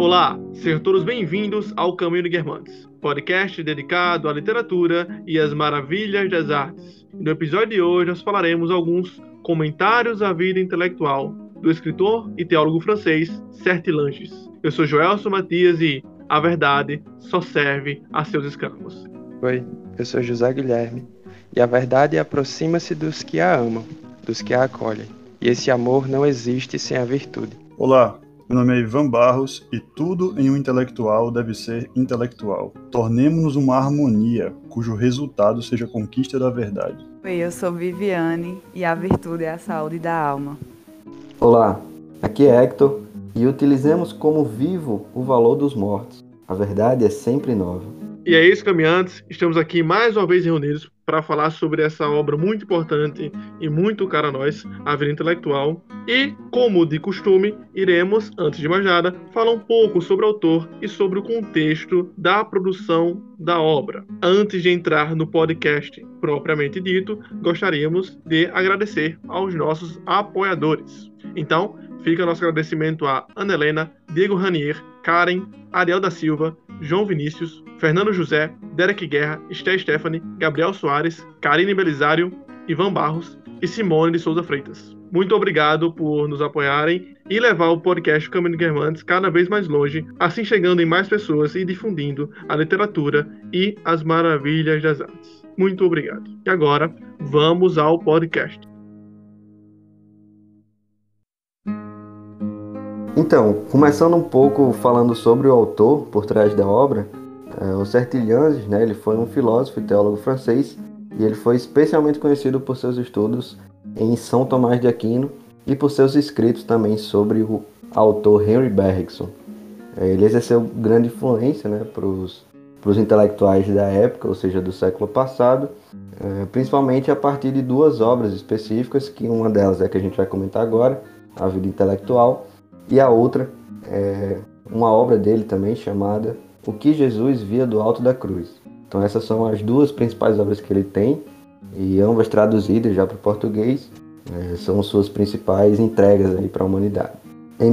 Olá, sejam todos bem-vindos ao Caminho de Guermantes, podcast dedicado à literatura e às maravilhas das artes. No episódio de hoje nós falaremos alguns comentários à vida intelectual do escritor e teólogo francês Sertillanges. Eu sou Joelson Matias e a verdade só serve a seus escravos. Oi, eu sou José Guilherme e a verdade aproxima-se dos que a amam, dos que a acolhem. E esse amor não existe sem a virtude. Olá, meu nome é Ivan Barros e tudo em um intelectual deve ser intelectual. Tornemo-nos uma harmonia, cujo resultado seja a conquista da verdade. Oi, eu sou Viviane e a virtude é a saúde da alma. Olá, aqui é Hector e utilizemos como vivo o valor dos mortos. A verdade é sempre nova. E é isso, caminhantes, estamos aqui mais uma vez reunidos para falar sobre essa obra muito importante e muito cara a nós, a vida intelectual. E, como de costume, iremos, antes de mais nada, falar um pouco sobre o autor e sobre o contexto da produção da obra. Antes de entrar no podcast propriamente dito, gostaríamos de agradecer aos nossos apoiadores. Então, fica nosso agradecimento a Ana Helena, Diego Ranier, Karen, Ariel da Silva, João Vinícius, Fernando José, Derek Guerra, Esté Stephanie, Gabriel Soares, Karine Belisário, Ivan Barros e Simone de Souza Freitas. Muito obrigado por nos apoiarem e levar o podcast Caminho de Guermantes cada vez mais longe, assim chegando em mais pessoas e difundindo a literatura e as maravilhas das artes. Muito obrigado. E agora, vamos ao podcast. Então, começando um pouco falando sobre o autor por trás da obra, o Sertillanges, ele foi um filósofo e teólogo francês e ele foi especialmente conhecido por seus estudos em São Tomás de Aquino e por seus escritos também sobre o autor Henri Bergson. Ele exerceu grande influência para os intelectuais da época, ou seja, do século passado, principalmente a partir de duas obras específicas, que uma delas é a que a gente vai comentar agora, A Vida Intelectual, e a outra é uma obra dele também chamada O que Jesus via do alto da cruz. Então essas são as duas principais obras que ele tem, e ambas traduzidas já para o português, são suas principais entregas para a humanidade. Em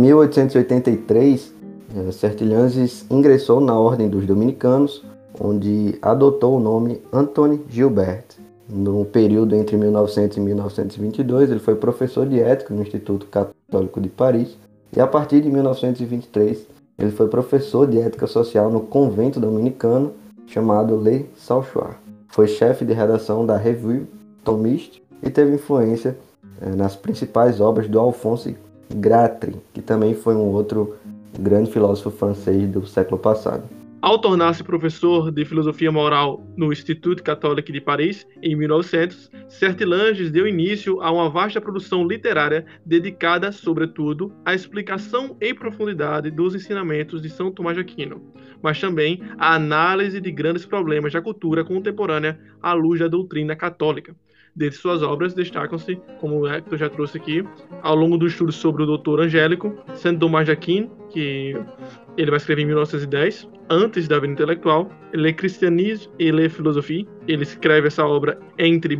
1883, Sertillanges ingressou na Ordem dos Dominicanos, onde adotou o nome Antony Gilbert. No período entre 1900 e 1922, ele foi professor de ética no Instituto Católico de Paris, e a partir de 1923, ele foi professor de ética social no convento dominicano chamado Le Sauchoir. Foi chefe de redação da Revue Thomiste e teve influência nas principais obras do Alphonse Gratry, que também foi um outro grande filósofo francês do século passado. Ao tornar-se professor de filosofia moral no Instituto Católico de Paris, em 1900, Sertillanges deu início a uma vasta produção literária dedicada, sobretudo, à explicação em profundidade dos ensinamentos de São Tomás de Aquino, mas também à análise de grandes problemas da cultura contemporânea à luz da doutrina católica. Dentre suas obras destacam-se, como o Hector já trouxe aqui, ao longo do estudo sobre o Doutor Angélico, Saint Thomas d'Aquin, que ele vai escrever em 1910, antes da Vida Intelectual, Le Christianisme et la Philosophie. Ele escreve essa obra entre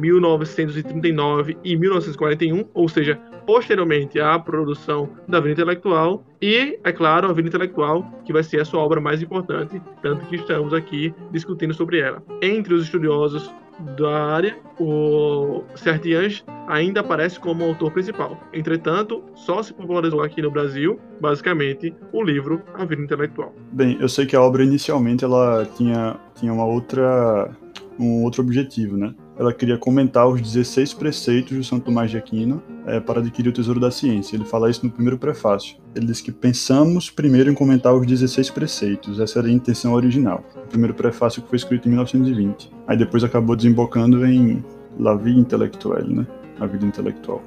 1939 e 1941, ou seja, posteriormente à produção da Vida Intelectual, e, é claro, a Vida Intelectual, que vai ser a sua obra mais importante, tanto que estamos aqui discutindo sobre ela. Entre os estudiosos da área, o Sertillanges ainda aparece como autor principal. Entretanto, só se popularizou aqui no Brasil, basicamente, o livro A Vida Intelectual. Bem, eu sei que a obra inicialmente ela tinha um outro objetivo, né? Ela queria comentar os 16 preceitos de São Tomás de Aquino para adquirir o tesouro da ciência. Ele fala isso no primeiro prefácio. Ele diz que pensamos primeiro em comentar os 16 preceitos. Essa era a intenção original. O primeiro prefácio que foi escrito em 1920. Aí depois acabou desembocando em La Vie Intellectuelle, né? A Vida Intelectual.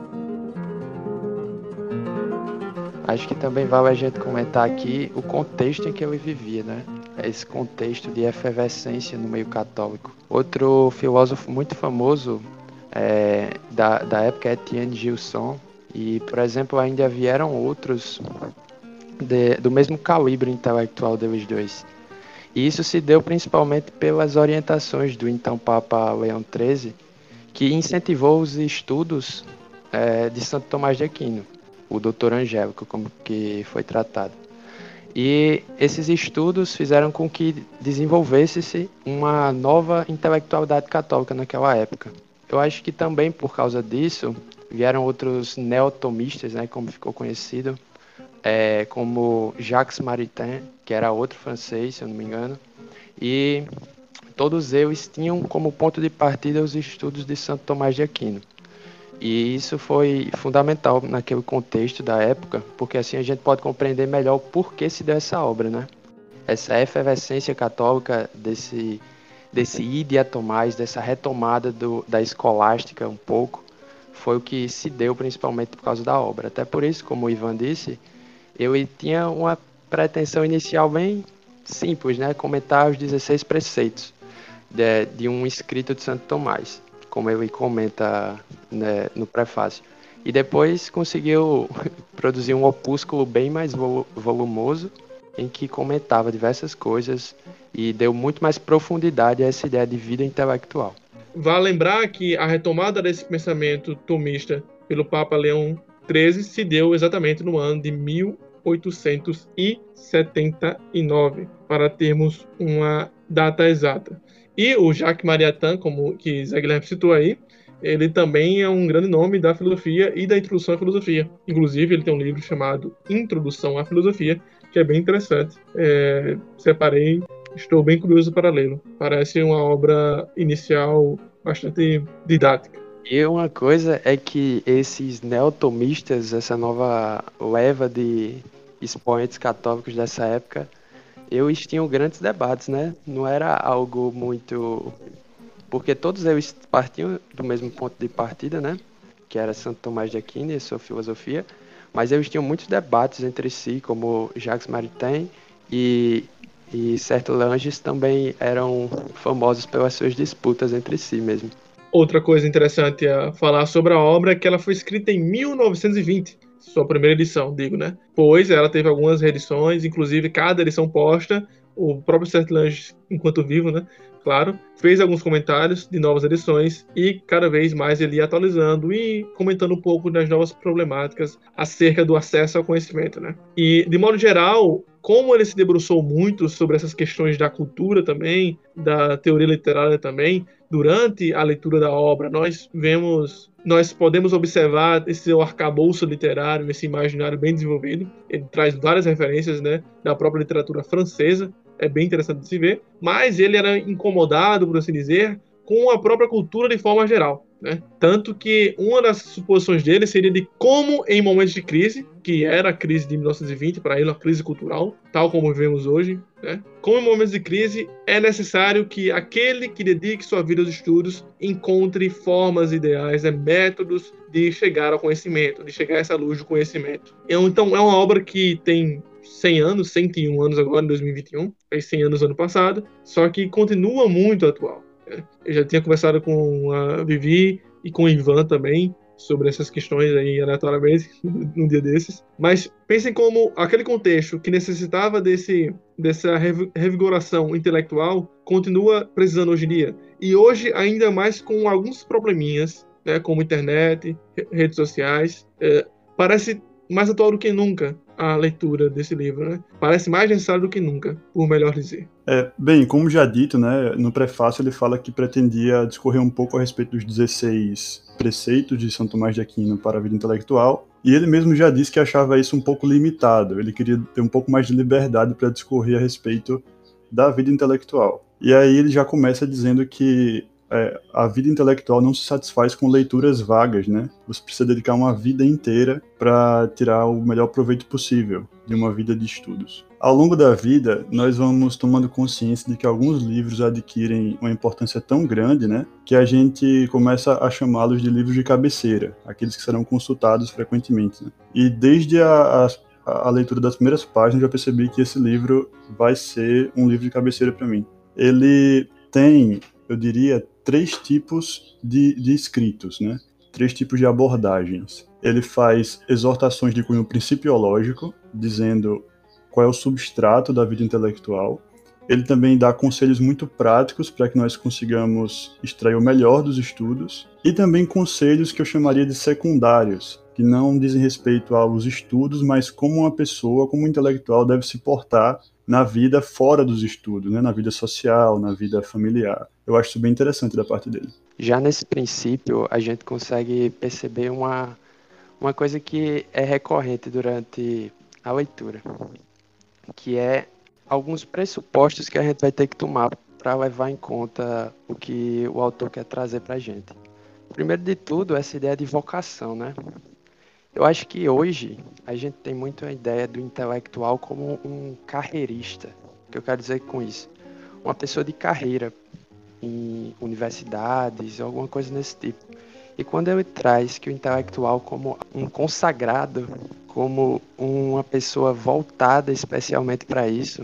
Acho que também vale a gente comentar aqui o contexto em que ele vivia, né? Esse contexto de efervescência no meio católico. Outro filósofo muito famoso da época é Etienne Gilson, e, por exemplo, ainda vieram outros do mesmo calibre intelectual deles dois. E isso se deu principalmente pelas orientações do então Papa Leão XIII, que incentivou os estudos de Santo Tomás de Aquino, o Doutor Angélico, como que foi tratado. E esses estudos fizeram com que desenvolvesse-se uma nova intelectualidade católica naquela época. Eu acho que também por causa disso vieram outros neotomistas, né, como ficou conhecido, como Jacques Maritain, que era outro francês, se eu não me engano, e todos eles tinham como ponto de partida os estudos de Santo Tomás de Aquino. E isso foi fundamental naquele contexto da época, porque assim a gente pode compreender melhor o porquê se deu essa obra, né? Essa efervescência católica desse ide a Tomás, dessa retomada da escolástica um pouco, foi o que se deu principalmente por causa da obra. Até por isso, como o Ivan disse, eu tinha uma pretensão inicial bem simples, né? Comentar os 16 preceitos de um escrito de Santo Tomás, como ele comenta, né, no prefácio. E depois conseguiu produzir um opúsculo bem mais volumoso, em que comentava diversas coisas e deu muito mais profundidade a essa ideia de vida intelectual. Vale lembrar que a retomada desse pensamento tomista pelo Papa Leão XIII se deu exatamente no ano de 1879, para termos uma data exata. E o Jacques Maritain, como que Zé Guilherme citou aí, ele também é um grande nome da filosofia e da introdução à filosofia. Inclusive, ele tem um livro chamado Introdução à Filosofia, que é bem interessante. Separei, estou bem curioso para lê-lo. Parece uma obra inicial bastante didática. E uma coisa é que esses neotomistas, essa nova leva de expoentes católicos dessa época, eles tinham grandes debates, né? Não era algo muito... Porque todos eles partiam do mesmo ponto de partida, né? Que era Santo Tomás de Aquino e sua filosofia. Mas eles tinham muitos debates entre si, como Jacques Maritain e Sertulhanges também eram famosos pelas suas disputas entre si mesmo. Outra coisa interessante a falar sobre a obra é que ela foi escrita em 1920. Sua primeira edição, digo, né? Pois ela teve algumas reedições, inclusive cada edição posta, o próprio Sertulhanges, enquanto vivo, né? Claro, fez alguns comentários de novas edições e cada vez mais ele ia atualizando e comentando um pouco das novas problemáticas acerca do acesso ao conhecimento, né? E, de modo geral, como ele se debruçou muito sobre essas questões da cultura também, da teoria literária também, durante a leitura da obra, nós podemos observar esse arcabouço literário, esse imaginário bem desenvolvido. Ele traz várias referências, né, da própria literatura francesa, é bem interessante de se ver, mas ele era incomodado, por assim dizer, com a própria cultura de forma geral, né? Tanto que uma das suposições dele seria de como em momentos de crise, que era a crise de 1920 para ele, uma crise cultural, tal como vivemos hoje, né? Como em momentos de crise é necessário que aquele que dedique sua vida aos estudos encontre formas ideais, métodos de chegar ao conhecimento, de chegar a essa luz do conhecimento. Então é uma obra que tem 100 anos, 101 anos agora, em 2021, fez 100 anos ano passado, só que continua muito atual. Eu já tinha conversado com a Vivi e com o Ivan também sobre essas questões aí aleatoriamente num dia desses. Mas pensem como aquele contexto que necessitava dessa revigoração intelectual continua precisando hoje em dia. E hoje ainda mais com alguns probleminhas, né, como internet, redes sociais. Parece mais atual do que nunca a leitura desse livro, né? Parece mais necessário do que nunca, por melhor dizer. Bem, como já dito, né, no prefácio ele fala que pretendia discorrer um pouco a respeito dos 16 preceitos de Santo Tomás de Aquino para a vida intelectual, e ele mesmo já disse que achava isso um pouco limitado, ele queria ter um pouco mais de liberdade para discorrer a respeito da vida intelectual. E aí ele já começa dizendo que a vida intelectual não se satisfaz com leituras vagas, né? Você precisa dedicar uma vida inteira para tirar o melhor proveito possível de uma vida de estudos. Ao longo da vida, nós vamos tomando consciência de que alguns livros adquirem uma importância tão grande, né, que a gente começa a chamá-los de livros de cabeceira, aqueles que serão consultados frequentemente, né? E desde a leitura das primeiras páginas, já percebi que esse livro vai ser um livro de cabeceira para mim. Ele tem, eu diria, 3 tipos de escritos, né? 3 tipos de abordagens. Ele faz exortações de cunho principiológico, dizendo qual é o substrato da vida intelectual. Ele também dá conselhos muito práticos para que nós consigamos extrair o melhor dos estudos. E também conselhos que eu chamaria de secundários, que não dizem respeito aos estudos, mas como uma pessoa, como um intelectual deve se portar na vida fora dos estudos, né? Na vida social, na vida familiar. Eu acho isso bem interessante da parte dele. Já nesse princípio, a gente consegue perceber uma coisa que é recorrente durante a leitura, que é alguns pressupostos que a gente vai ter que tomar para levar em conta o que o autor quer trazer para a gente. Primeiro de tudo, essa ideia de vocação, né? Eu acho que hoje a gente tem muito a ideia do intelectual como um carreirista. O que eu quero dizer com isso? Uma pessoa de carreira em universidades, alguma coisa nesse tipo. E quando ele traz que o intelectual como um consagrado, como uma pessoa voltada especialmente para isso,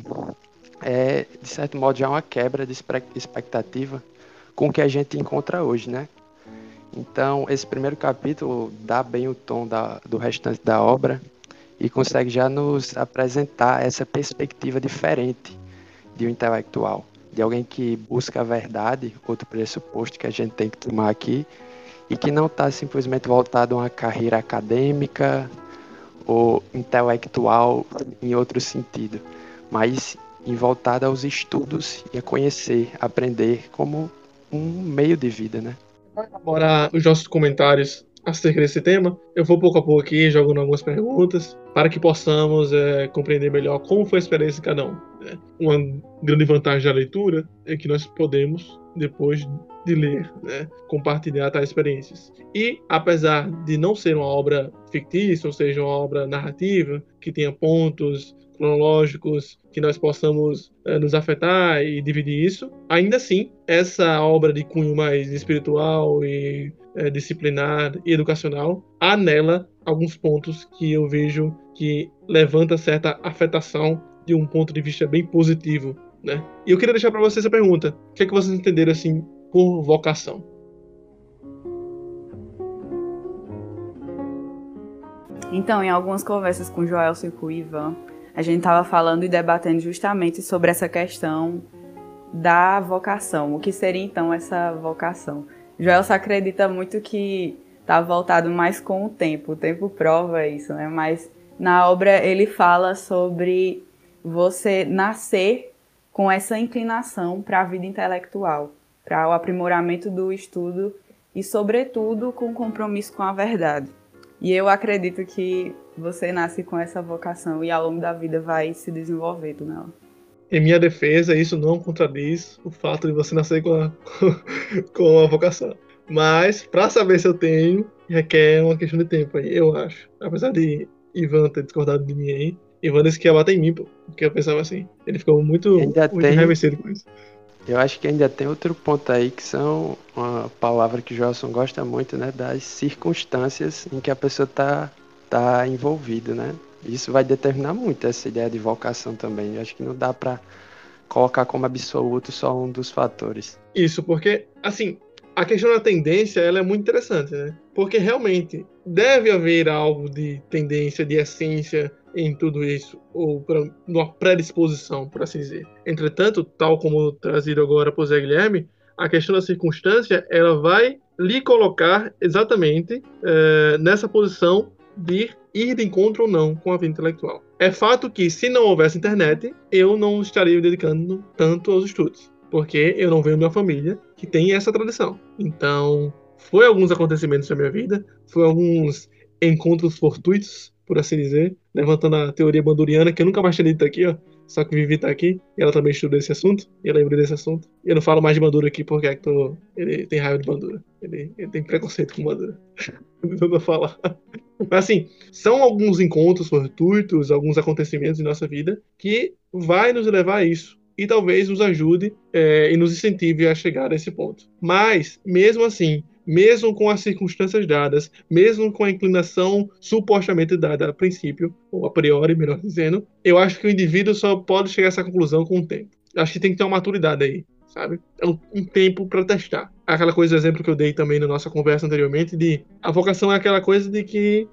de certo modo, já uma quebra de expectativa com o que a gente encontra hoje, né? Então, esse primeiro capítulo dá bem o tom do restante da obra e consegue já nos apresentar essa perspectiva diferente de um intelectual, de alguém que busca a verdade, outro pressuposto que a gente tem que tomar aqui, e que não está simplesmente voltado a uma carreira acadêmica ou intelectual em outro sentido, mas voltado aos estudos e a conhecer, aprender como um meio de vida, né? Para elaborar os nossos comentários acerca desse tema, eu vou pouco a pouco aqui jogando algumas perguntas para que possamos compreender melhor como foi a experiência de cada um. Né? Uma grande vantagem da leitura é que nós podemos, depois de ler, né, compartilhar tais experiências. E, apesar de não ser uma obra fictícia, ou seja, uma obra narrativa, que tenha pontos cronológicos que nós possamos nos afetar e dividir isso, ainda assim, essa obra de cunho mais espiritual e disciplinar e educacional, há nela alguns pontos que eu vejo que levanta certa afetação de um ponto de vista bem positivo, né? E eu queria deixar para vocês a pergunta: o que é que vocês entenderam assim por vocação? Então, em algumas conversas com o Joelson e com o Ivan, a gente estava falando e debatendo justamente sobre essa questão da vocação. O que seria, então, essa vocação? Joelson acredita muito que está voltado mais com o tempo prova isso, né? Mas na obra ele fala sobre você nascer com essa inclinação para a vida intelectual, para o aprimoramento do estudo e, sobretudo, com compromisso com a verdade. E eu acredito que você nasce com essa vocação e ao longo da vida vai se desenvolvendo nela. Em minha defesa, isso não contradiz o fato de você nascer com a vocação. Mas, para saber se eu tenho, requer uma questão de tempo aí, eu acho. Apesar de Ivan ter discordado de mim aí, Ivan disse que ia bater em mim, pô, porque eu pensava assim. Ele ficou muito enraivecido com isso. Eu acho que ainda tem outro ponto aí, que são uma palavra que o Joelson gosta muito, né? Das circunstâncias em que a pessoa tá envolvida, né? Isso vai determinar muito essa ideia de vocação também. Eu acho que não dá para colocar como absoluto só um dos fatores. Isso, porque, assim, a questão da tendência, ela é muito interessante, né? Porque realmente deve haver algo de tendência, de essência em tudo isso, ou uma predisposição, por assim dizer. Entretanto, tal como trazido agora por Zé Guilherme, a questão da circunstância, ela vai lhe colocar exatamente nessa posição de ir de encontro ou não com a vida intelectual. É fato que, se não houvesse internet, eu não estaria me dedicando tanto aos estudos, porque eu não venho de uma família que tem essa tradição. Então, foi alguns acontecimentos da minha vida, foi alguns encontros fortuitos, por assim dizer, levantando a teoria banduriana, que eu nunca mais tinha lido aqui, ó. Só que Vivi tá aqui, e ela também estudou esse assunto, e eu lembrei desse assunto. E eu não falo mais de Bandura aqui porque ele tem raiva de Bandura. Ele tem preconceito com Bandura. Não vou falar. Mas assim, são alguns encontros fortuitos, alguns acontecimentos em nossa vida que vai nos levar a isso. E talvez nos ajude e nos incentive a chegar a esse ponto. Mas, mesmo assim, mesmo com as circunstâncias dadas, mesmo com a inclinação supostamente dada a princípio, ou a priori, melhor dizendo, eu acho que o indivíduo só pode chegar a essa conclusão com o tempo. Acho que tem que ter uma maturidade aí, sabe? É um tempo para testar. Aquela coisa, exemplo que eu dei também na nossa conversa anteriormente, de a vocação é aquela coisa de que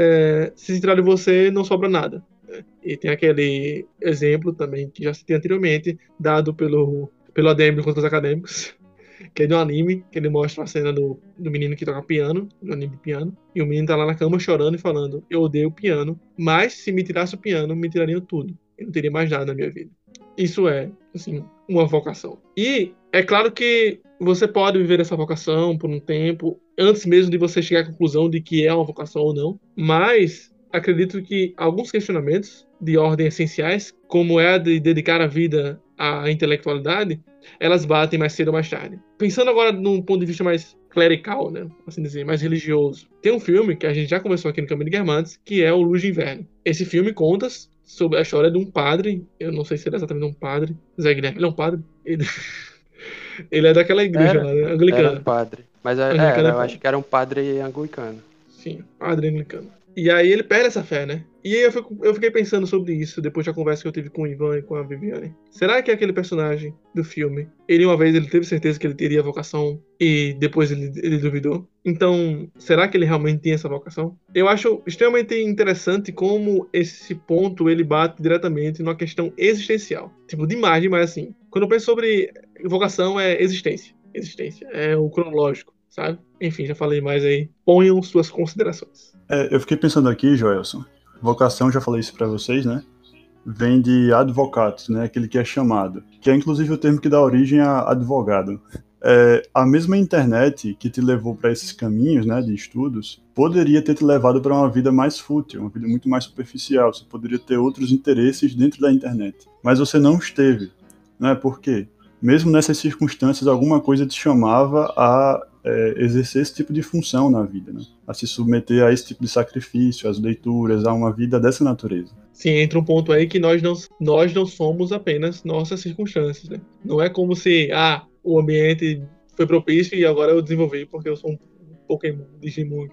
se tirar de você não sobra nada. E tem aquele exemplo também que já citei anteriormente, dado pelo ADM contra os acadêmicos, que é de um anime, que ele mostra a cena do menino que toca piano, do anime de piano, e o menino tá lá na cama chorando e falando: eu odeio o piano, mas se me tirasse o piano, me tirariam tudo. Eu não teria mais nada na minha vida. Isso é, assim, uma vocação. E é claro que você pode viver essa vocação por um tempo, antes mesmo de você chegar à conclusão de que é uma vocação ou não, mas acredito que alguns questionamentos de ordem essenciais, como é a de dedicar a vida à intelectualidade, elas batem mais cedo ou mais tarde. Pensando agora num ponto de vista mais clerical, né, assim dizer, mais religioso. Tem um filme que a gente já conversou aqui no Caminho de Guermantes, que é O Luz de Inverno. Esse filme conta sobre a história de um padre, eu não sei se ele é exatamente um padre, Zé Guilherme, ele é um padre? Ele é daquela igreja lá, né, Era um anglicana. padre. Mas Anglicana é eu acho padre. que era um padre anglicano. Sim, padre anglicano. E aí ele perde essa fé, né? E aí eu fiquei pensando sobre isso depois da conversa que eu tive com o Ivan e com a Viviane. Será que aquele personagem do filme, uma vez ele teve certeza que ele teria vocação e depois ele duvidou? Então, será que ele realmente tinha essa vocação? Eu acho extremamente interessante como esse ponto ele bate diretamente numa questão existencial. Tipo, demais assim. Quando eu penso sobre vocação, é existência. Existência. É o cronológico, sabe? Enfim, já falei mais aí. Ponham suas considerações. Eu fiquei pensando aqui, Joelson, vocação, já falei isso para vocês, né? Vem de advocatus, né? Aquele que é chamado, que é inclusive o termo que dá origem a advogado. A mesma internet que te levou para esses caminhos, né, de estudos, poderia ter te levado para uma vida mais fútil, uma vida muito mais superficial. Você poderia ter outros interesses dentro da internet, mas você não esteve, né? Por quê? Mesmo nessas circunstâncias, alguma coisa te chamava a exercer esse tipo de função na vida, né? A se submeter a esse tipo de sacrifício, às leituras, a uma vida dessa natureza. Sim, entra um ponto aí que nós não somos apenas nossas circunstâncias, né? Não é como se, o ambiente foi propício e agora eu desenvolvi porque eu sou um Pokémon, Digimon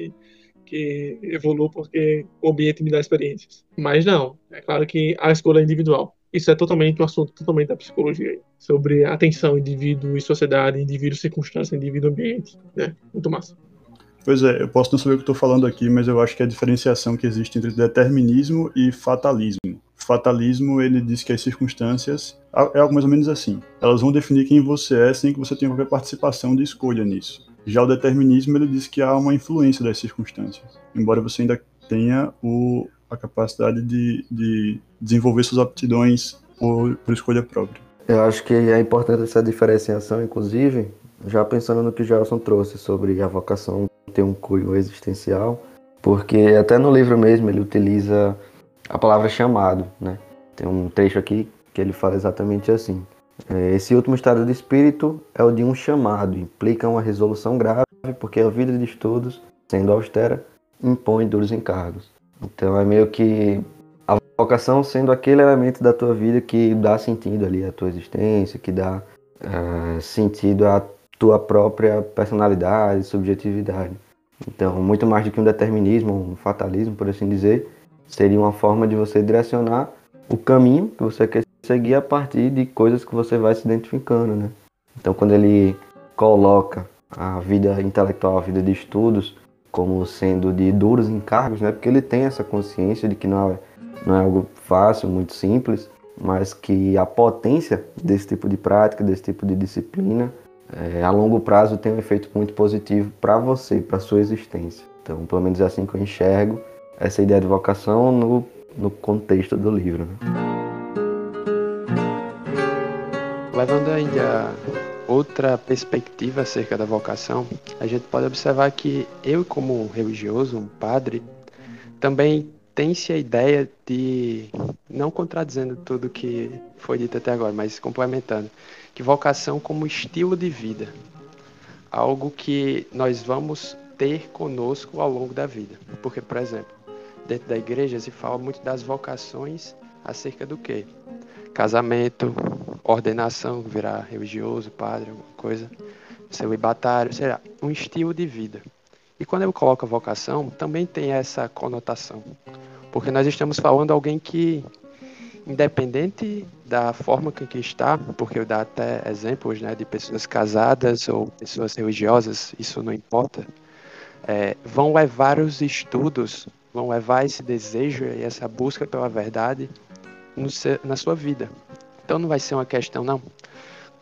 que evoluo porque o ambiente me dá experiências. Mas não, é claro que a escolha é individual. Isso é totalmente um assunto totalmente da psicologia aí, sobre a atenção indivíduo e sociedade, indivíduo circunstância, indivíduo ambiente, né? Muito massa. Pois é, eu posso não saber o que estou falando aqui, mas eu acho que a diferenciação que existe entre determinismo e fatalismo. Fatalismo, ele diz que as circunstâncias é algo mais ou menos assim. Elas vão definir quem você é sem que você tenha qualquer participação de escolha nisso. Já o determinismo, ele diz que há uma influência das circunstâncias, embora você ainda tenha a capacidade de desenvolver suas aptidões por escolha própria. Eu acho que é importante essa diferenciação, inclusive, já pensando no que o Gelson trouxe sobre a vocação ter um cunho existencial, porque até no livro mesmo ele utiliza a palavra chamado, né? Tem um trecho aqui que ele fala exatamente assim: esse último estado de espírito é o de um chamado, implica uma resolução grave, porque a vida de estudos, sendo austera, impõe duros encargos. Então é meio que a vocação sendo aquele elemento da tua vida que dá sentido ali à tua existência, que dá sentido à tua própria personalidade, subjetividade. Então, muito mais do que um determinismo, um fatalismo, por assim dizer, seria uma forma de você direcionar o caminho que você quer seguir a partir de coisas que você vai se identificando, né? Então, quando ele coloca a vida intelectual, a vida de estudos, como sendo de duros encargos, né? Porque ele tem essa consciência de que não é algo fácil, muito simples, mas que a potência desse tipo de prática, desse tipo de disciplina, a longo prazo tem um efeito muito positivo para você, para sua existência. Então, pelo menos é assim que eu enxergo essa ideia de vocação no contexto do livro, né? Levando ainda outra perspectiva acerca da vocação, a gente pode observar que eu, como religioso, um padre, também tem-se a ideia de, não contradizendo tudo que foi dito até agora, mas complementando, que vocação como estilo de vida, algo que nós vamos ter conosco ao longo da vida. Porque, por exemplo, dentro da igreja se fala muito das vocações acerca do quê? Casamento, ordenação, virar religioso, padre, alguma coisa, celibatário, será um estilo de vida. E quando eu coloco a vocação, também tem essa conotação, porque nós estamos falando de alguém que, independente da forma com que está, porque eu dou até exemplos, né, de pessoas casadas ou pessoas religiosas, isso não importa, vão levar os estudos, vão levar esse desejo e essa busca pela verdade na sua vida. Então não vai ser uma questão, não.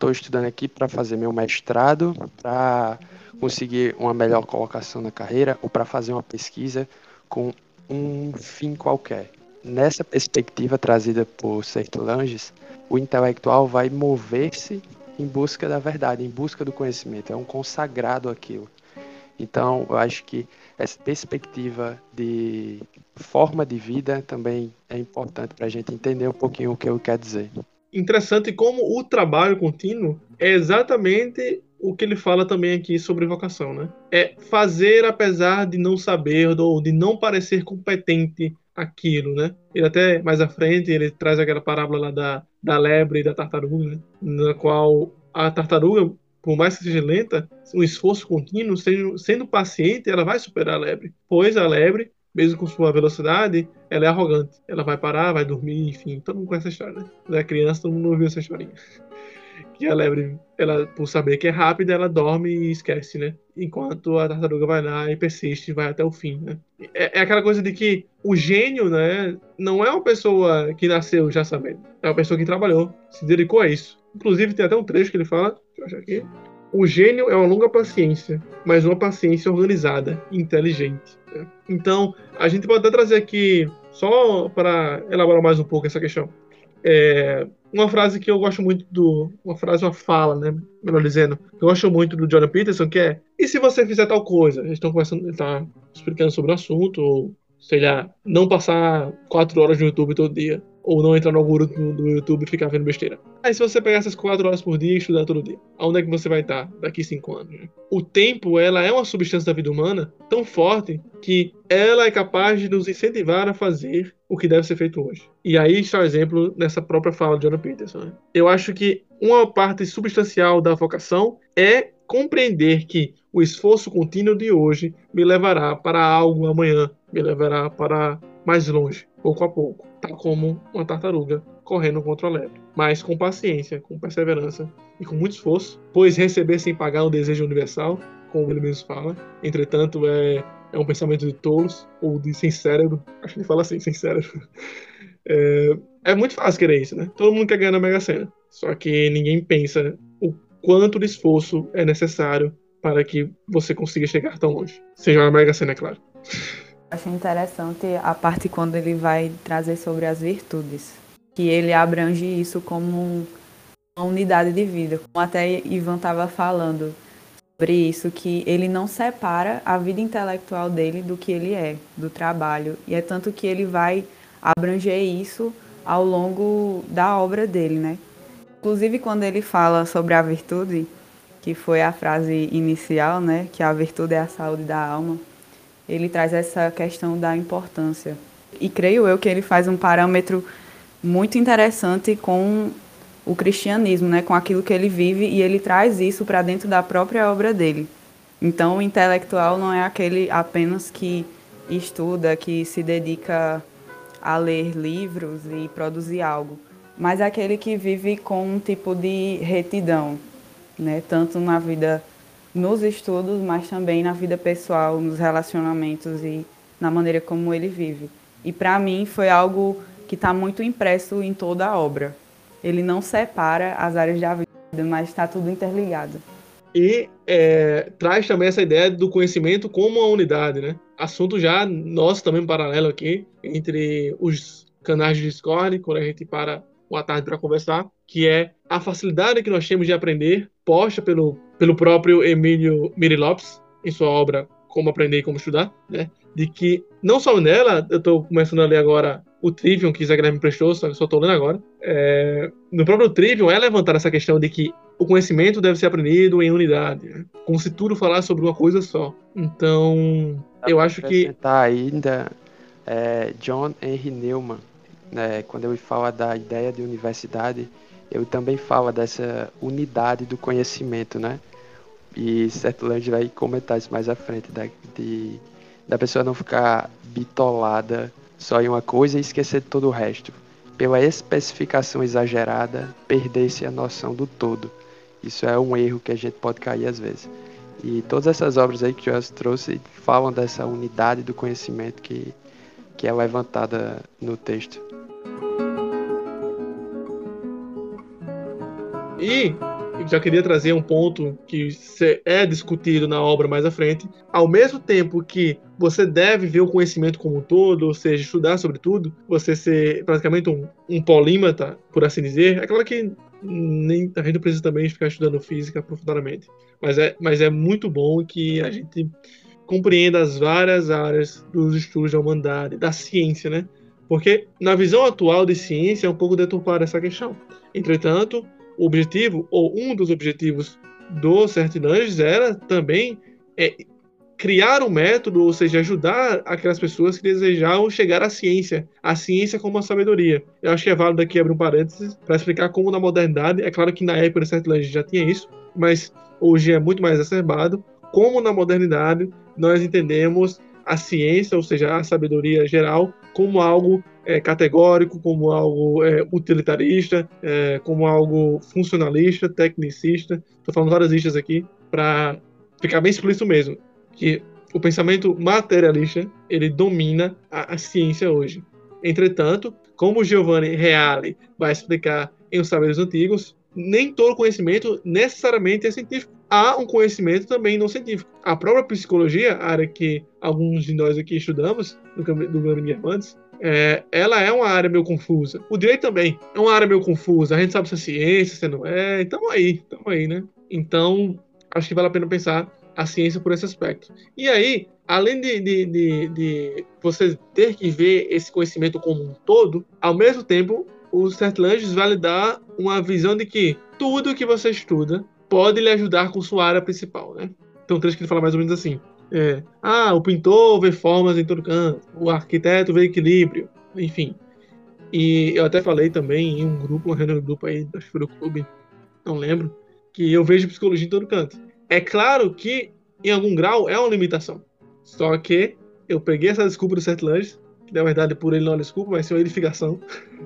estou estudando aqui para fazer meu mestrado, para conseguir uma melhor colocação na carreira ou para fazer uma pesquisa com um fim qualquer. Nessa perspectiva trazida por Sertulanges, o intelectual vai mover-se em busca da verdade, em busca do conhecimento. É um consagrado aquilo. Então, eu acho que essa perspectiva de forma de vida também é importante para a gente entender um pouquinho o que eu quero dizer. Interessante como o trabalho contínuo é exatamente o que ele fala também aqui sobre vocação, né? É fazer apesar de não saber ou de não parecer competente aquilo, né? Ele até mais à frente ele traz aquela parábola lá da lebre e da tartaruga, né? Na qual a tartaruga, por mais que seja lenta, o esforço contínuo, sendo paciente, ela vai superar a lebre, pois a lebre, mesmo com sua velocidade, ela é arrogante. Ela vai parar, vai dormir, enfim. Todo mundo conhece essa história, né? Quando é criança, todo mundo ouviu essa historinha. Que a lebre, ela, por saber que é rápida, ela dorme e esquece, né? Enquanto a tartaruga vai lá e persiste, vai até o fim, né? É aquela coisa de que o gênio, né, não é uma pessoa que nasceu já sabendo. É uma pessoa que trabalhou, se dedicou a isso. Inclusive, tem até um trecho que ele fala, deixa eu achar aqui. O gênio é uma longa paciência, mas uma paciência organizada e inteligente. Né? Então, a gente pode até trazer aqui, só para elaborar mais um pouco essa questão, uma frase que eu gosto muito uma fala, né? Melhor dizendo, que eu gosto muito do Jordan Peterson, que é: e se você fizer tal coisa? Eles estão conversando, ele está explicando sobre o assunto, ou sei lá, não passar 4 horas no YouTube todo dia, ou não entrar no algoritmo do YouTube e ficar vendo besteira. Aí se você pegar essas 4 horas por dia e estudar todo dia, aonde é que você vai estar daqui 5 anos? Né? O tempo, ela é uma substância da vida humana tão forte que ela é capaz de nos incentivar a fazer o que deve ser feito hoje. E aí está o exemplo nessa própria fala de Jordan Peterson. Né? Eu acho que uma parte substancial da vocação é compreender que o esforço contínuo de hoje me levará para algo amanhã, me levará para mais longe, pouco a pouco, tal como uma tartaruga correndo contra a lebre. Mas com paciência, com perseverança e com muito esforço, pois receber sem pagar é um desejo universal, como ele mesmo fala. Entretanto, é um pensamento de tolos, ou de sem cérebro. Acho que ele fala assim, sem cérebro. É muito fácil querer isso, né? Todo mundo quer ganhar na Mega Sena. Só que ninguém pensa o quanto de esforço é necessário para que você consiga chegar tão longe. Seja na Mega Sena, é claro. Acho interessante a parte quando ele vai trazer sobre as virtudes. Que ele abrange isso como uma unidade de vida. Como até Ivan estava falando sobre isso, que ele não separa a vida intelectual dele do que ele é, do trabalho. E é tanto que ele vai abranger isso ao longo da obra dele, né? Inclusive, quando ele fala sobre a virtude, que foi a frase inicial, né? Que a virtude é a saúde da alma. Ele traz essa questão da importância. E creio eu que ele faz um parâmetro muito interessante com o cristianismo, né? Com aquilo que ele vive, e ele traz isso para dentro da própria obra dele. Então, o intelectual não é aquele apenas que estuda, que se dedica a ler livros e produzir algo, mas é aquele que vive com um tipo de retidão, né? Tanto na vida, nos estudos, mas também na vida pessoal, nos relacionamentos e na maneira como ele vive. E para mim foi algo que está muito impresso em toda a obra. Ele não separa as áreas da vida, mas está tudo interligado. E traz também essa ideia do conhecimento como uma unidade, né? Assunto já nosso também paralelo aqui, entre os canais de Discord, quando a gente para uma tarde para conversar, que é a facilidade que nós temos de aprender, posta pelo próprio Emílio Miri Lopes, em sua obra Como Aprender e Como Estudar, né? De que, não só nela, eu estou começando a ler agora o Trivium, que Zé Guilherme me prestou, só estou lendo agora. No próprio Trivium é levantar essa questão de que o conhecimento deve ser aprendido em unidade, né? Como se tudo falasse sobre uma coisa só. Então, eu acho que... ainda John Henry Newman, né, quando ele fala da ideia de universidade, ele também fala dessa unidade do conhecimento, né? E Sertulanges vai comentar isso mais à frente, da pessoa não ficar bitolada só em uma coisa e esquecer de todo o resto. Pela especificação exagerada, perder-se a noção do todo. Isso é um erro que a gente pode cair às vezes. E todas essas obras aí que eu já trouxe falam dessa unidade do conhecimento que é levantada no texto. E já queria trazer um ponto que é discutido na obra mais à frente. Ao mesmo tempo que você deve ver o conhecimento como um todo, ou seja, estudar sobre tudo, você ser praticamente um polímata, por assim dizer. É claro que nem a gente não precisa também ficar estudando física profundamente, mas é muito bom que a gente compreenda as várias áreas dos estudos da humanidade, da ciência, né? Porque na visão atual de ciência é um pouco deturpada essa questão. Entretanto, o objetivo, ou um dos objetivos do Sertilanges era também criar um método, ou seja, ajudar aquelas pessoas que desejavam chegar à ciência, a ciência como uma sabedoria. Eu acho que é válido aqui abrir um parênteses para explicar como na modernidade, é claro que na época do Sertilanges já tinha isso, mas hoje é muito mais exacerbado, como na modernidade nós entendemos a ciência, ou seja, a sabedoria geral, como algo categórico, como algo utilitarista, como algo funcionalista, tecnicista. Estou falando várias listas aqui para ficar bem explícito mesmo, que o pensamento materialista ele domina a ciência hoje. Entretanto, como o Giovanni Reale vai explicar em Os Saberes Antigos, nem todo conhecimento necessariamente é científico. Há um conhecimento também não científico. A própria psicologia, a área que alguns de nós aqui estudamos, do Gambino de Guimarães, ela é uma área meio confusa. O direito também é uma área meio confusa. A gente sabe se é ciência, se não é. Estamos aí, né? Então, acho que vale a pena pensar a ciência por esse aspecto. E aí, além de você ter que ver esse conhecimento como um todo, ao mesmo tempo, o Sertilanges vai lhe dar uma visão de que tudo que você estuda pode lhe ajudar com sua área principal, né? Então, o trecho que ele fala mais ou menos assim. O pintor vê formas em todo canto, o arquiteto vê equilíbrio, enfim. E eu até falei também em um grupo, uma reunião do grupo aí, acho que foi do clube, não lembro, que eu vejo psicologia em todo canto. É claro que, em algum grau, é uma limitação. Só que eu peguei essa desculpa do Sertilanges, que na verdade por ele não é desculpa, mas é uma edificação,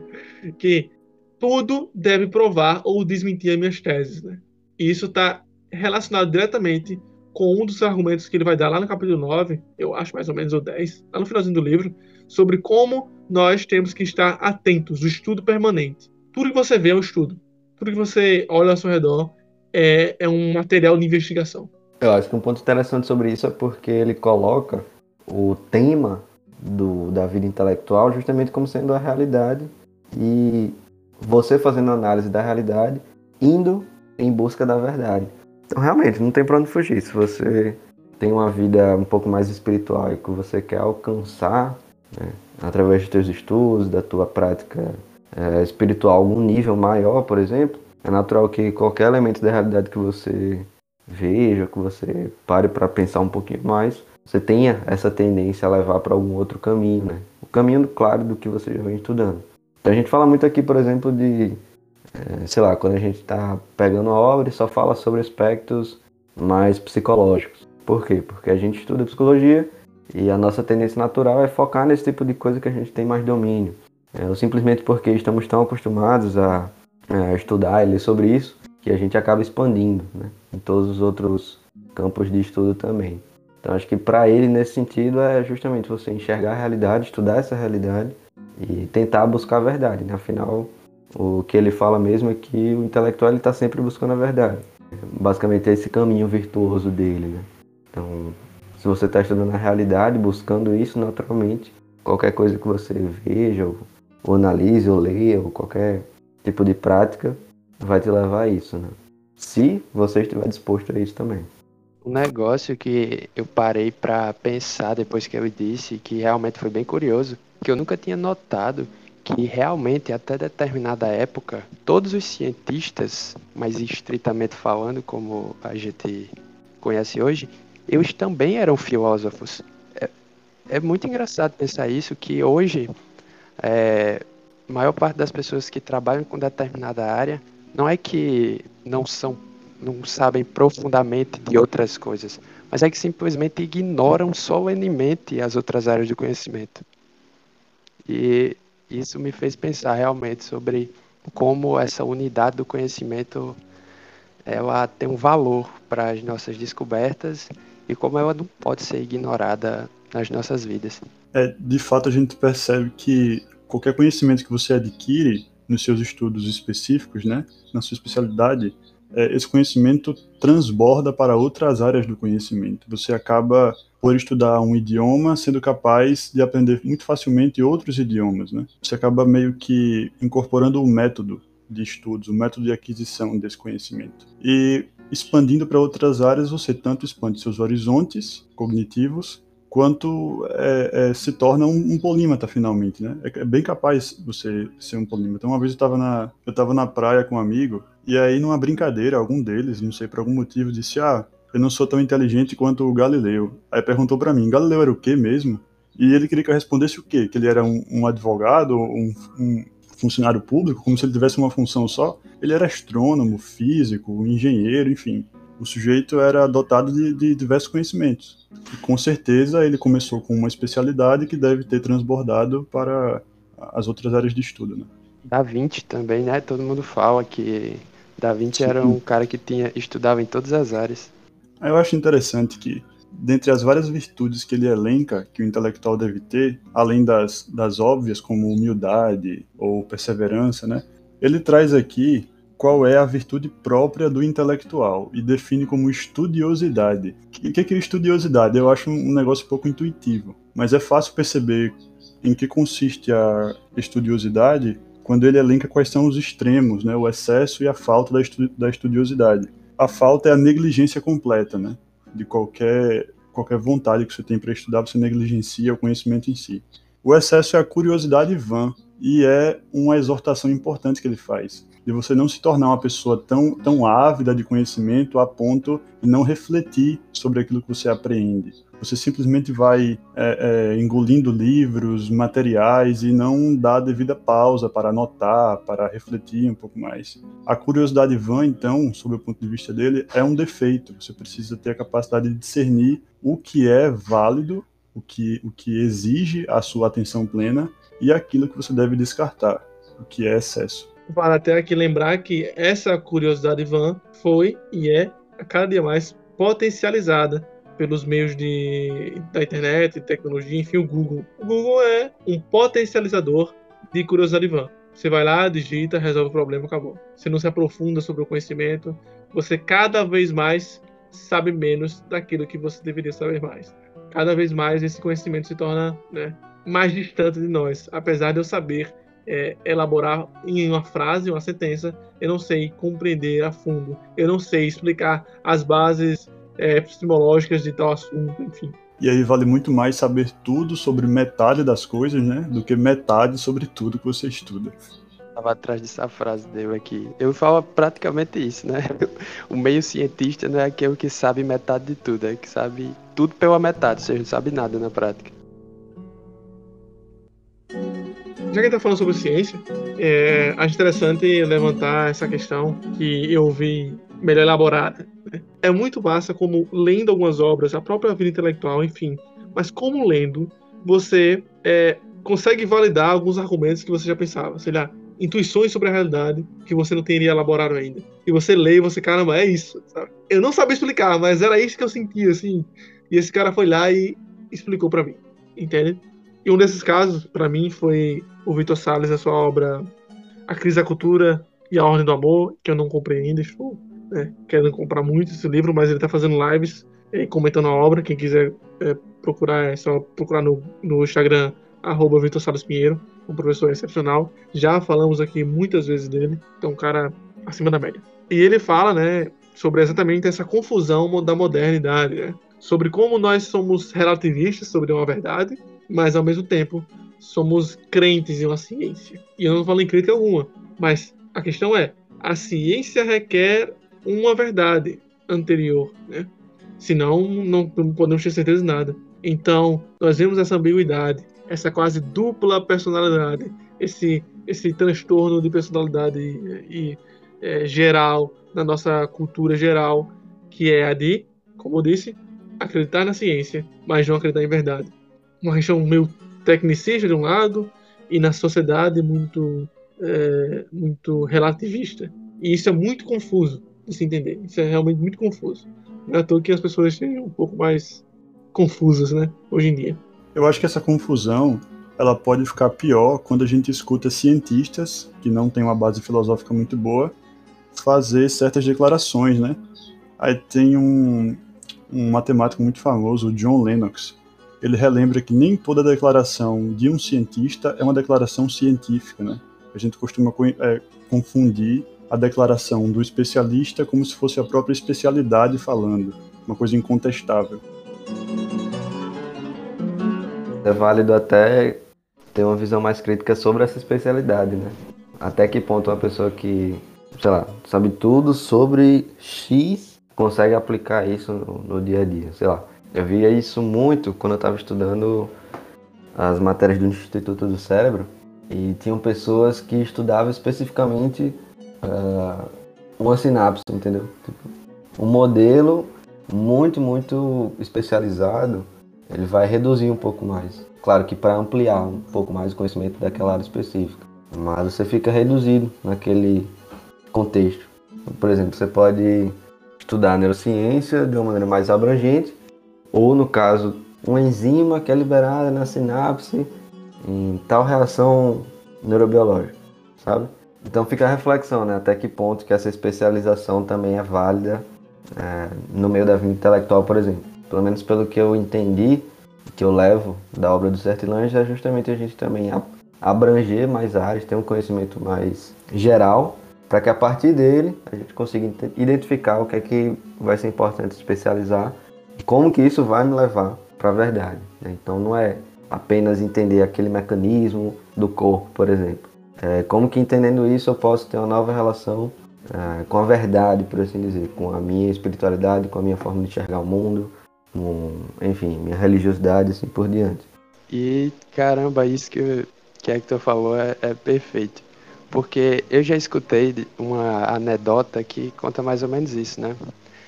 que tudo deve provar ou desmentir as minhas teses, né? E isso está relacionado diretamente com um dos argumentos que ele vai dar lá no capítulo 9, eu acho mais ou menos o 10, lá no finalzinho do livro, sobre como nós temos que estar atentos, o estudo permanente. Tudo que você vê é um estudo. Tudo que você olha ao seu redor é um material de investigação. Eu acho que um ponto interessante sobre isso é porque ele coloca o tema da vida intelectual justamente como sendo a realidade e você fazendo análise da realidade, indo em busca da verdade. Então realmente não tem para onde fugir. Se você tem uma vida um pouco mais espiritual e que você quer alcançar, né, através dos teus estudos, da tua prática espiritual, algum nível maior, por exemplo, é natural que qualquer elemento da realidade que você veja, que você pare para pensar um pouquinho mais, você tenha essa tendência a levar para algum outro caminho, né? O caminho, claro, do que você já vem estudando. Então a gente fala muito aqui, por exemplo, de, quando a gente está pegando a obra e só fala sobre aspectos mais psicológicos. Por quê? Porque a gente estuda psicologia e a nossa tendência natural é focar nesse tipo de coisa que a gente tem mais domínio. Ou simplesmente porque estamos tão acostumados a estudar e ler sobre isso, que a gente acaba expandindo, né, em todos os outros campos de estudo também. Então acho que para ele, nesse sentido, é justamente você enxergar a realidade, estudar essa realidade e tentar buscar a verdade, né? Afinal, o que ele fala mesmo é que o intelectual está sempre buscando a verdade. Basicamente é esse caminho virtuoso dele, né? Então, se você está estudando a realidade, buscando isso naturalmente, qualquer coisa que você veja, ou analise, ou leia, ou qualquer tipo de prática, vai te levar a isso, né? Se você estiver disposto a isso também. Um negócio que eu parei para pensar depois que eu disse, que realmente foi bem curioso, que eu nunca tinha notado que realmente até determinada época, todos os cientistas, mais estritamente falando, como a gente conhece hoje, eles também eram filósofos. É muito engraçado pensar isso, que hoje a maior parte das pessoas que trabalham com determinada área não é que não sabem profundamente de outras coisas, mas é que simplesmente ignoram solenemente as outras áreas do conhecimento. E isso me fez pensar realmente sobre como essa unidade do conhecimento ela tem um valor para as nossas descobertas e como ela não pode ser ignorada nas nossas vidas. De fato, a gente percebe que qualquer conhecimento que você adquire nos seus estudos específicos, né, na sua especialidade, esse conhecimento transborda para outras áreas do conhecimento. Você acaba, por estudar um idioma, sendo capaz de aprender muito facilmente outros idiomas, né? Você acaba meio que incorporando o método de estudos, o método de aquisição desse conhecimento. E expandindo para outras áreas, você tanto expande seus horizontes cognitivos, quanto se torna um polímata finalmente, né? É bem capaz você ser um polímata. Uma vez eu estava na praia com um amigo, e aí numa brincadeira, algum deles, não sei por algum motivo, disse, eu não sou tão inteligente quanto o Galileu. Aí perguntou para mim, Galileu era o quê mesmo? E ele queria que eu respondesse o quê? Que ele era um advogado, um funcionário público, como se ele tivesse uma função só. Ele era astrônomo, físico, engenheiro, enfim. O sujeito era dotado de diversos conhecimentos. E, com certeza, ele começou com uma especialidade que deve ter transbordado para as outras áreas de estudo, né? Da Vinci também, né? Todo mundo fala que Da Vinci era um cara que estudava em todas as áreas. Eu acho interessante que, dentre as várias virtudes que ele elenca que o intelectual deve ter, além das óbvias, como humildade ou perseverança, né? Ele traz aqui qual é a virtude própria do intelectual e define como estudiosidade. O que é estudiosidade? Eu acho um negócio pouco intuitivo, mas é fácil perceber em que consiste a estudiosidade quando ele elenca quais são os extremos, né? O excesso e a falta da estudiosidade. A falta é a negligência completa, né? De qualquer vontade que você tem para estudar, você negligencia o conhecimento em si. O excesso é a curiosidade vã, e é uma exortação importante que ele faz, de você não se tornar uma pessoa tão ávida de conhecimento a ponto de não refletir sobre aquilo que você apreende. Você simplesmente vai engolindo livros, materiais, e não dá a devida pausa para anotar, para refletir um pouco mais. A curiosidade vã, então, sob o ponto de vista dele, é um defeito. Você precisa ter a capacidade de discernir o que é válido, o que exige a sua atenção plena, e aquilo que você deve descartar, o que é excesso. Para até aqui lembrar que essa curiosidade vã foi e é a cada dia mais potencializada pelos meios da internet, tecnologia, enfim, o Google. O Google é um potencializador de curiosidade vã. Você vai lá, digita, resolve o problema, acabou. Você não se aprofunda sobre o conhecimento, você cada vez mais sabe menos daquilo que você deveria saber mais. Cada vez mais esse conhecimento se torna, né, mais distante de nós. Apesar de eu saber elaborar em uma frase, uma sentença, eu não sei compreender a fundo. Eu não sei explicar as bases epistemológicas de tal assunto, enfim. E aí vale muito mais saber tudo sobre metade das coisas, né, do que metade sobre tudo que você estuda. Estava atrás dessa frase dele aqui. Eu falo praticamente isso, né? O meio cientista não é aquele que sabe metade de tudo, é que sabe tudo pela metade, ou seja, não sabe nada na prática. Já que a gente está falando sobre ciência, acho interessante levantar essa questão que eu vi melhor elaborada. Né? É muito massa como, lendo algumas obras, a própria vida intelectual, enfim, mas como lendo, você consegue validar alguns argumentos que você já pensava, sei lá, intuições sobre a realidade que você não teria elaborado ainda. E você lê e você, caramba, é isso, sabe? Eu não sabia explicar, mas era isso que eu sentia, assim. E esse cara foi lá e explicou para mim, entende? E um desses casos, para mim, foi o Victor Salles, a sua obra A Crise da Cultura e a Ordem do Amor, que eu não comprei ainda, estou querendo comprar muito esse livro, mas ele está fazendo lives comentando a obra. Quem quiser procurar, é só procurar no Instagram, @Victor Salles Pinheiro, um professor excepcional. Já falamos aqui muitas vezes dele, então um cara acima da média. E ele fala, né, sobre exatamente essa confusão da modernidade, né? Sobre como nós somos relativistas sobre uma verdade, mas ao mesmo tempo somos crentes em uma ciência. E eu não falo em crítica alguma, mas a questão é, a ciência requer uma verdade anterior, né? Senão não podemos ter certeza de nada. Então, nós vemos essa ambiguidade, essa quase dupla personalidade, esse transtorno de personalidade geral, na nossa cultura geral, que é a de, como eu disse, acreditar na ciência, mas não acreditar em verdade. Uma questão meio tecnicista de um lado, e na sociedade muito relativista. E isso é muito confuso de se entender. Isso é realmente muito confuso. Não é à toa que as pessoas estejam um pouco mais confusas, né, hoje em dia. Eu acho que essa confusão ela pode ficar pior quando a gente escuta cientistas que não têm uma base filosófica muito boa fazer certas declarações, né? Aí tem um matemático muito famoso, o John Lennox. Ele relembra que nem toda declaração de um cientista é uma declaração científica, né? A gente costuma confundir a declaração do especialista como se fosse a própria especialidade falando, uma coisa incontestável. É válido até ter uma visão mais crítica sobre essa especialidade, né? Até que ponto uma pessoa que, sei lá, sabe tudo sobre X consegue aplicar isso no dia a dia, sei lá. Eu via isso muito quando eu estava estudando as matérias do Instituto do Cérebro e tinham pessoas que estudavam especificamente uma sinapse, entendeu? Tipo, um modelo muito especializado, ele vai reduzir um pouco mais. Claro que para ampliar um pouco mais o conhecimento daquela área específica, mas você fica reduzido naquele contexto. Por exemplo, você pode estudar neurociência de uma maneira mais abrangente, ou no caso, uma enzima que é liberada na sinapse em tal reação neurobiológica, sabe? Então fica a reflexão, né? Até que ponto que essa especialização também é válida no meio da vida intelectual, por exemplo. Pelo menos pelo que eu entendi, que eu levo da obra do Sertilanges, é justamente a gente também abranger mais áreas, ter um conhecimento mais geral, para que a partir dele a gente consiga identificar o que é que vai ser importante especializar e como que isso vai me levar para a verdade, né? Então não é apenas entender aquele mecanismo do corpo, por exemplo. Como que entendendo isso eu posso ter uma nova relação com a verdade, por assim dizer, com a minha espiritualidade, com a minha forma de enxergar o mundo, enfim, minha religiosidade, assim por diante. E caramba, isso que tu falou é perfeito. Porque eu já escutei uma anedota que conta mais ou menos isso, né?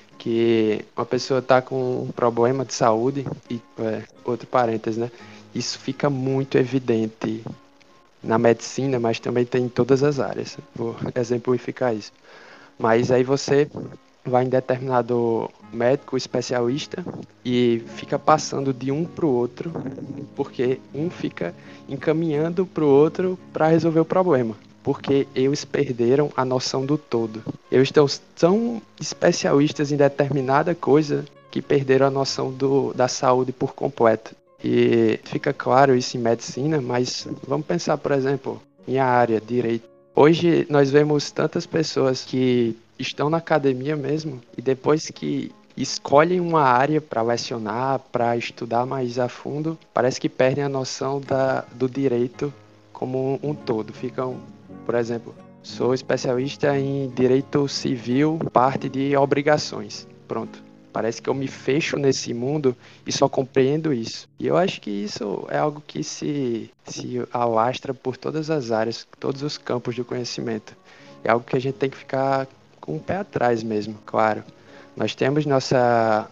Que uma pessoa está com um problema de saúde e, outro parênteses, né? Isso fica muito evidente na medicina, mas também tem em todas as áreas. Vou exemplificar isso. Mas aí você vai em determinado médico especialista e fica passando de um para o outro, porque um fica encaminhando para o outro para resolver o problema. Porque eles perderam a noção do todo. Eles estão tão especialistas em determinada coisa que perderam a noção da saúde por completo. E fica claro isso em medicina, mas vamos pensar, por exemplo, em a área direito. Hoje nós vemos tantas pessoas que estão na academia mesmo e depois que escolhem uma área para lecionar, para estudar mais a fundo, parece que perdem a noção do direito como um todo. Ficam, por exemplo, sou especialista em direito civil, parte de obrigações. Pronto. Parece que eu me fecho nesse mundo e só compreendo isso. E eu acho que isso é algo que se alastra por todas as áreas, todos os campos do conhecimento. É algo que a gente tem que ficar com o pé atrás mesmo, claro. Nós temos nossa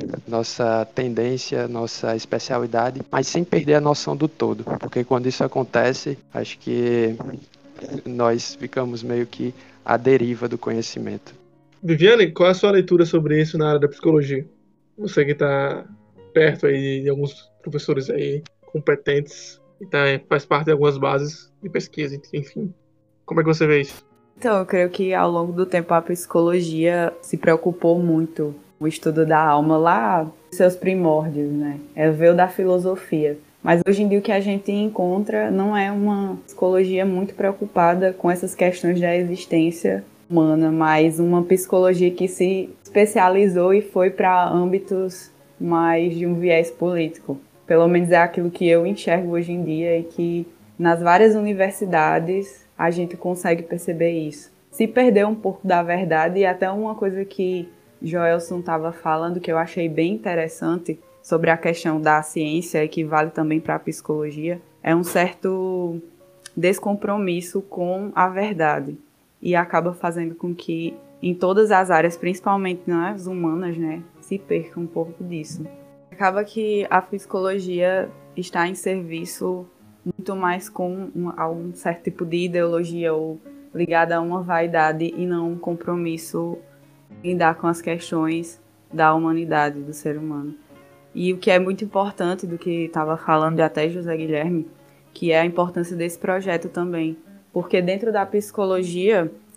tendência, nossa especialidade, mas sem perder a noção do todo. Porque quando isso acontece, acho que nós ficamos meio que à deriva do conhecimento. Viviane, qual é a sua leitura sobre isso na área da psicologia? Você que está perto aí de alguns professores aí competentes e faz parte de algumas bases de pesquisa, enfim. Como é que você vê isso? Então, eu creio que ao longo do tempo a psicologia se preocupou muito com o estudo da alma lá nos seus primórdios, né? Veio da filosofia. Mas hoje em dia o que a gente encontra não é uma psicologia muito preocupada com essas questões da existência humana, mas uma psicologia que se especializou e foi para âmbitos mais de um viés político. Pelo menos é aquilo que eu enxergo hoje em dia e que nas várias universidades a gente consegue perceber isso. Se perdeu um pouco da verdade, e até uma coisa que Joelson estava falando que eu achei bem interessante sobre a questão da ciência e que vale também para a psicologia, é um certo descompromisso com a verdade. E acaba fazendo com que em todas as áreas, principalmente nas humanas, né, se perca um pouco disso. Acaba que a psicologia está em serviço muito mais com um certo tipo de ideologia ou ligada a uma vaidade e não um compromisso em lidar com as questões da humanidade, do ser humano. E o que é muito importante do que estava falando até José Guilherme, que é a importância desse projeto também. Porque dentro da psicologia,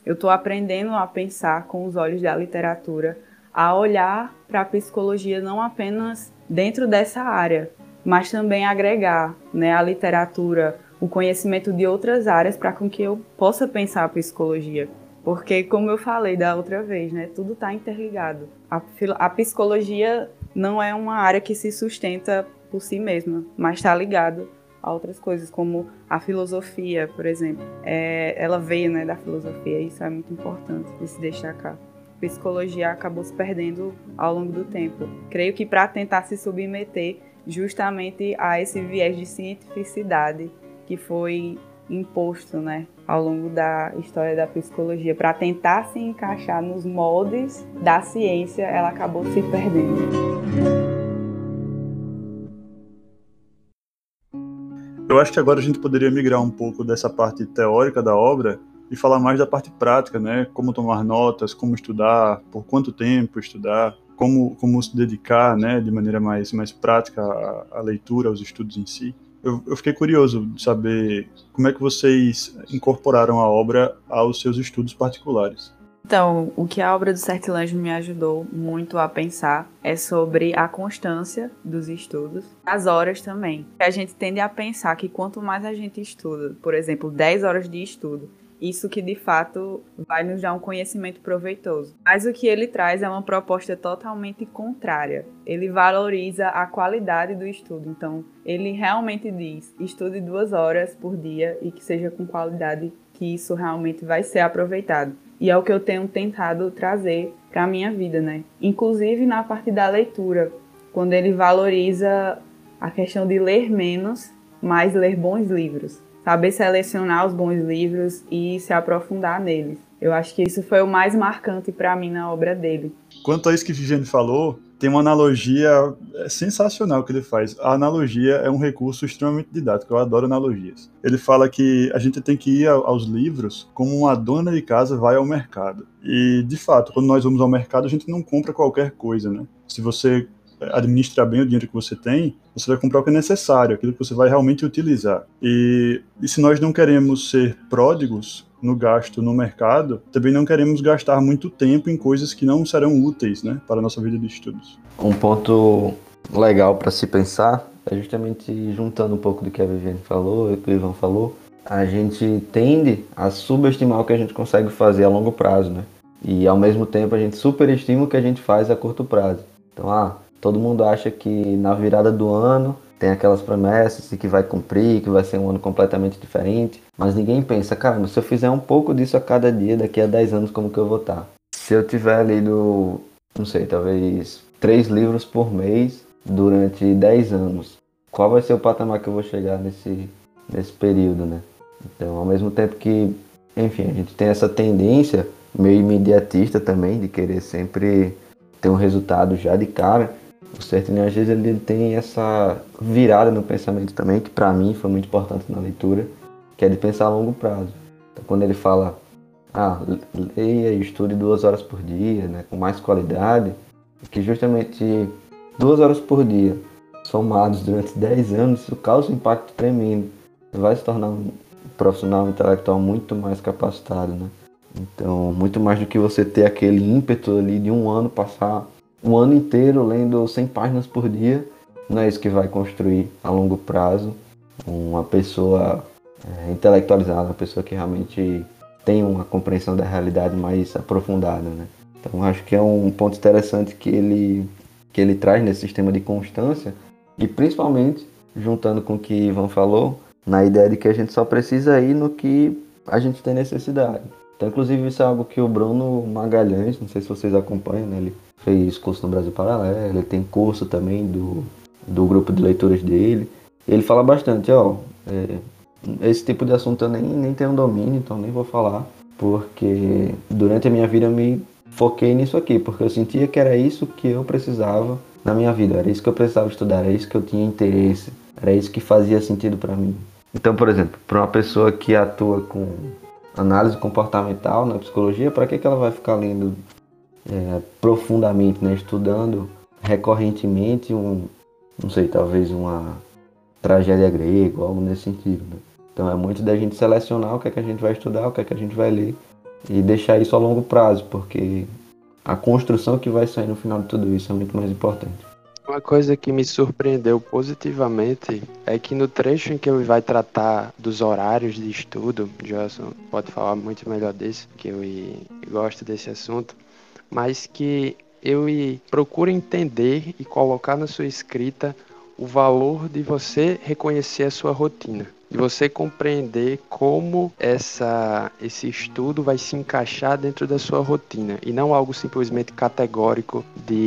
eu estou aprendendo a pensar com os olhos da literatura, a olhar para a psicologia não apenas dentro dessa área, mas também agregar, né, a literatura, o conhecimento de outras áreas para com que eu possa pensar a psicologia. Porque, como eu falei da outra vez, né, tudo está interligado. A psicologia não é uma área que se sustenta por si mesma, mas está ligado a outras coisas, como a filosofia, por exemplo. Ela veio, né, da filosofia, e isso é muito importante de se destacar. A psicologia acabou se perdendo ao longo do tempo. Creio que para tentar se submeter justamente a esse viés de cientificidade que foi imposto, né, ao longo da história da psicologia, para tentar se encaixar nos moldes da ciência, ela acabou se perdendo. Eu acho que agora a gente poderia migrar um pouco dessa parte teórica da obra e falar mais da parte prática, né? Como tomar notas, como estudar, por quanto tempo estudar, como se dedicar, né, de maneira mais prática à leitura, aos estudos em si. Eu fiquei curioso de saber como é que vocês incorporaram a obra aos seus estudos particulares. Então, o que a obra do Sertilanges me ajudou muito a pensar é sobre a constância dos estudos, as horas também. A gente tende a pensar que quanto mais a gente estuda, por exemplo, 10 horas de estudo, isso que de fato vai nos dar um conhecimento proveitoso. Mas o que ele traz é uma proposta totalmente contrária. Ele valoriza a qualidade do estudo. Então, ele realmente diz, estude 2 horas por dia e que seja com qualidade, que isso realmente vai ser aproveitado. E é o que eu tenho tentado trazer para a minha vida, né? Inclusive na parte da leitura, quando ele valoriza a questão de ler menos, mas ler bons livros. Saber selecionar os bons livros e se aprofundar neles. Eu acho que isso foi o mais marcante para mim na obra dele. Quanto a isso que Viviane falou, tem uma analogia sensacional que ele faz. A analogia é um recurso extremamente didático, eu adoro analogias. Ele fala que a gente tem que ir aos livros como uma dona de casa vai ao mercado. E, de fato, quando nós vamos ao mercado, a gente não compra qualquer coisa, né? Se você administrar bem o dinheiro que você tem, você vai comprar o que é necessário, aquilo que você vai realmente utilizar. E se nós não queremos ser pródigos no gasto no mercado, também não queremos gastar muito tempo em coisas que não serão úteis, né, para a nossa vida de estudos. Um ponto legal para se pensar é justamente juntando um pouco do que a Viviane falou e o que o Ivan falou, a gente tende a subestimar o que a gente consegue fazer a longo prazo, né? E ao mesmo tempo a gente superestima o que a gente faz a curto prazo. Então, todo mundo acha que na virada do ano tem aquelas promessas e que vai cumprir, que vai ser um ano completamente diferente. Mas ninguém pensa, caramba, se eu fizer um pouco disso a cada dia, daqui a 10 anos, como que eu vou estar? Se eu tiver lido, não sei, talvez 3 livros por mês durante 10 anos, qual vai ser o patamar que eu vou chegar nesse período, né? Então, ao mesmo tempo que, enfim, a gente tem essa tendência meio imediatista também, de querer sempre ter um resultado já de cara, o Sertilanges ele tem essa virada no pensamento também, que para mim foi muito importante na leitura, que é de pensar a longo prazo. Então, quando ele fala, leia e estude 2 horas por dia, né, com mais qualidade, que justamente 2 horas por dia, somados durante 10 anos, isso causa um impacto tremendo. Você vai se tornar um profissional intelectual muito mais capacitado, né? Então, muito mais do que você ter aquele ímpeto ali de um ano, passar um ano inteiro lendo 100 páginas por dia, não é isso que vai construir a longo prazo uma pessoa intelectualizada, uma pessoa que realmente tem uma compreensão da realidade mais aprofundada, né? Então, acho que é um ponto interessante que ele traz nesse sistema de constância e principalmente, juntando com o que Ivan falou, na ideia de que a gente só precisa ir no que a gente tem necessidade. Então, inclusive, isso é algo que o Bruno Magalhães, não sei se vocês acompanham, né? Ele fez curso no Brasil Paralelo, ele tem curso também do grupo de leituras dele. Ele fala bastante, esse tipo de assunto eu nem tenho domínio, então nem vou falar, porque durante a minha vida eu me foquei nisso aqui, porque eu sentia que era isso que eu precisava na minha vida, era isso que eu precisava estudar, era isso que eu tinha interesse, era isso que fazia sentido para mim. Então, por exemplo, para uma pessoa que atua com análise comportamental na psicologia, para que ela vai ficar lendo profundamente, né, estudando recorrentemente não sei, talvez uma tragédia grega ou algo nesse sentido, né? Então é muito da gente selecionar o que é que a gente vai estudar, o que é que a gente vai ler e deixar isso a longo prazo, porque a construção que vai sair no final de tudo isso é muito mais importante. Uma coisa que me surpreendeu positivamente é que no trecho em que ele vai tratar dos horários de estudo, Joelson pode falar muito melhor disso, que eu gosto desse assunto, mas que eu procuro entender e colocar na sua escrita o valor de você reconhecer a sua rotina, de você compreender como esse estudo vai se encaixar dentro da sua rotina, e não algo simplesmente categórico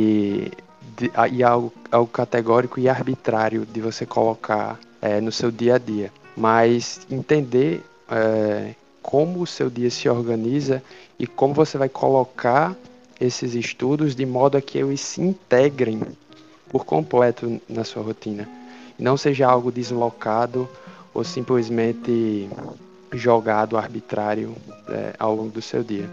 e algo categórico e arbitrário de você colocar no seu dia a dia, mas entender como o seu dia se organiza e como você vai colocar esses estudos de modo a que eles se integrem por completo na sua rotina, não seja algo deslocado ou simplesmente jogado arbitrário ao longo do seu dia.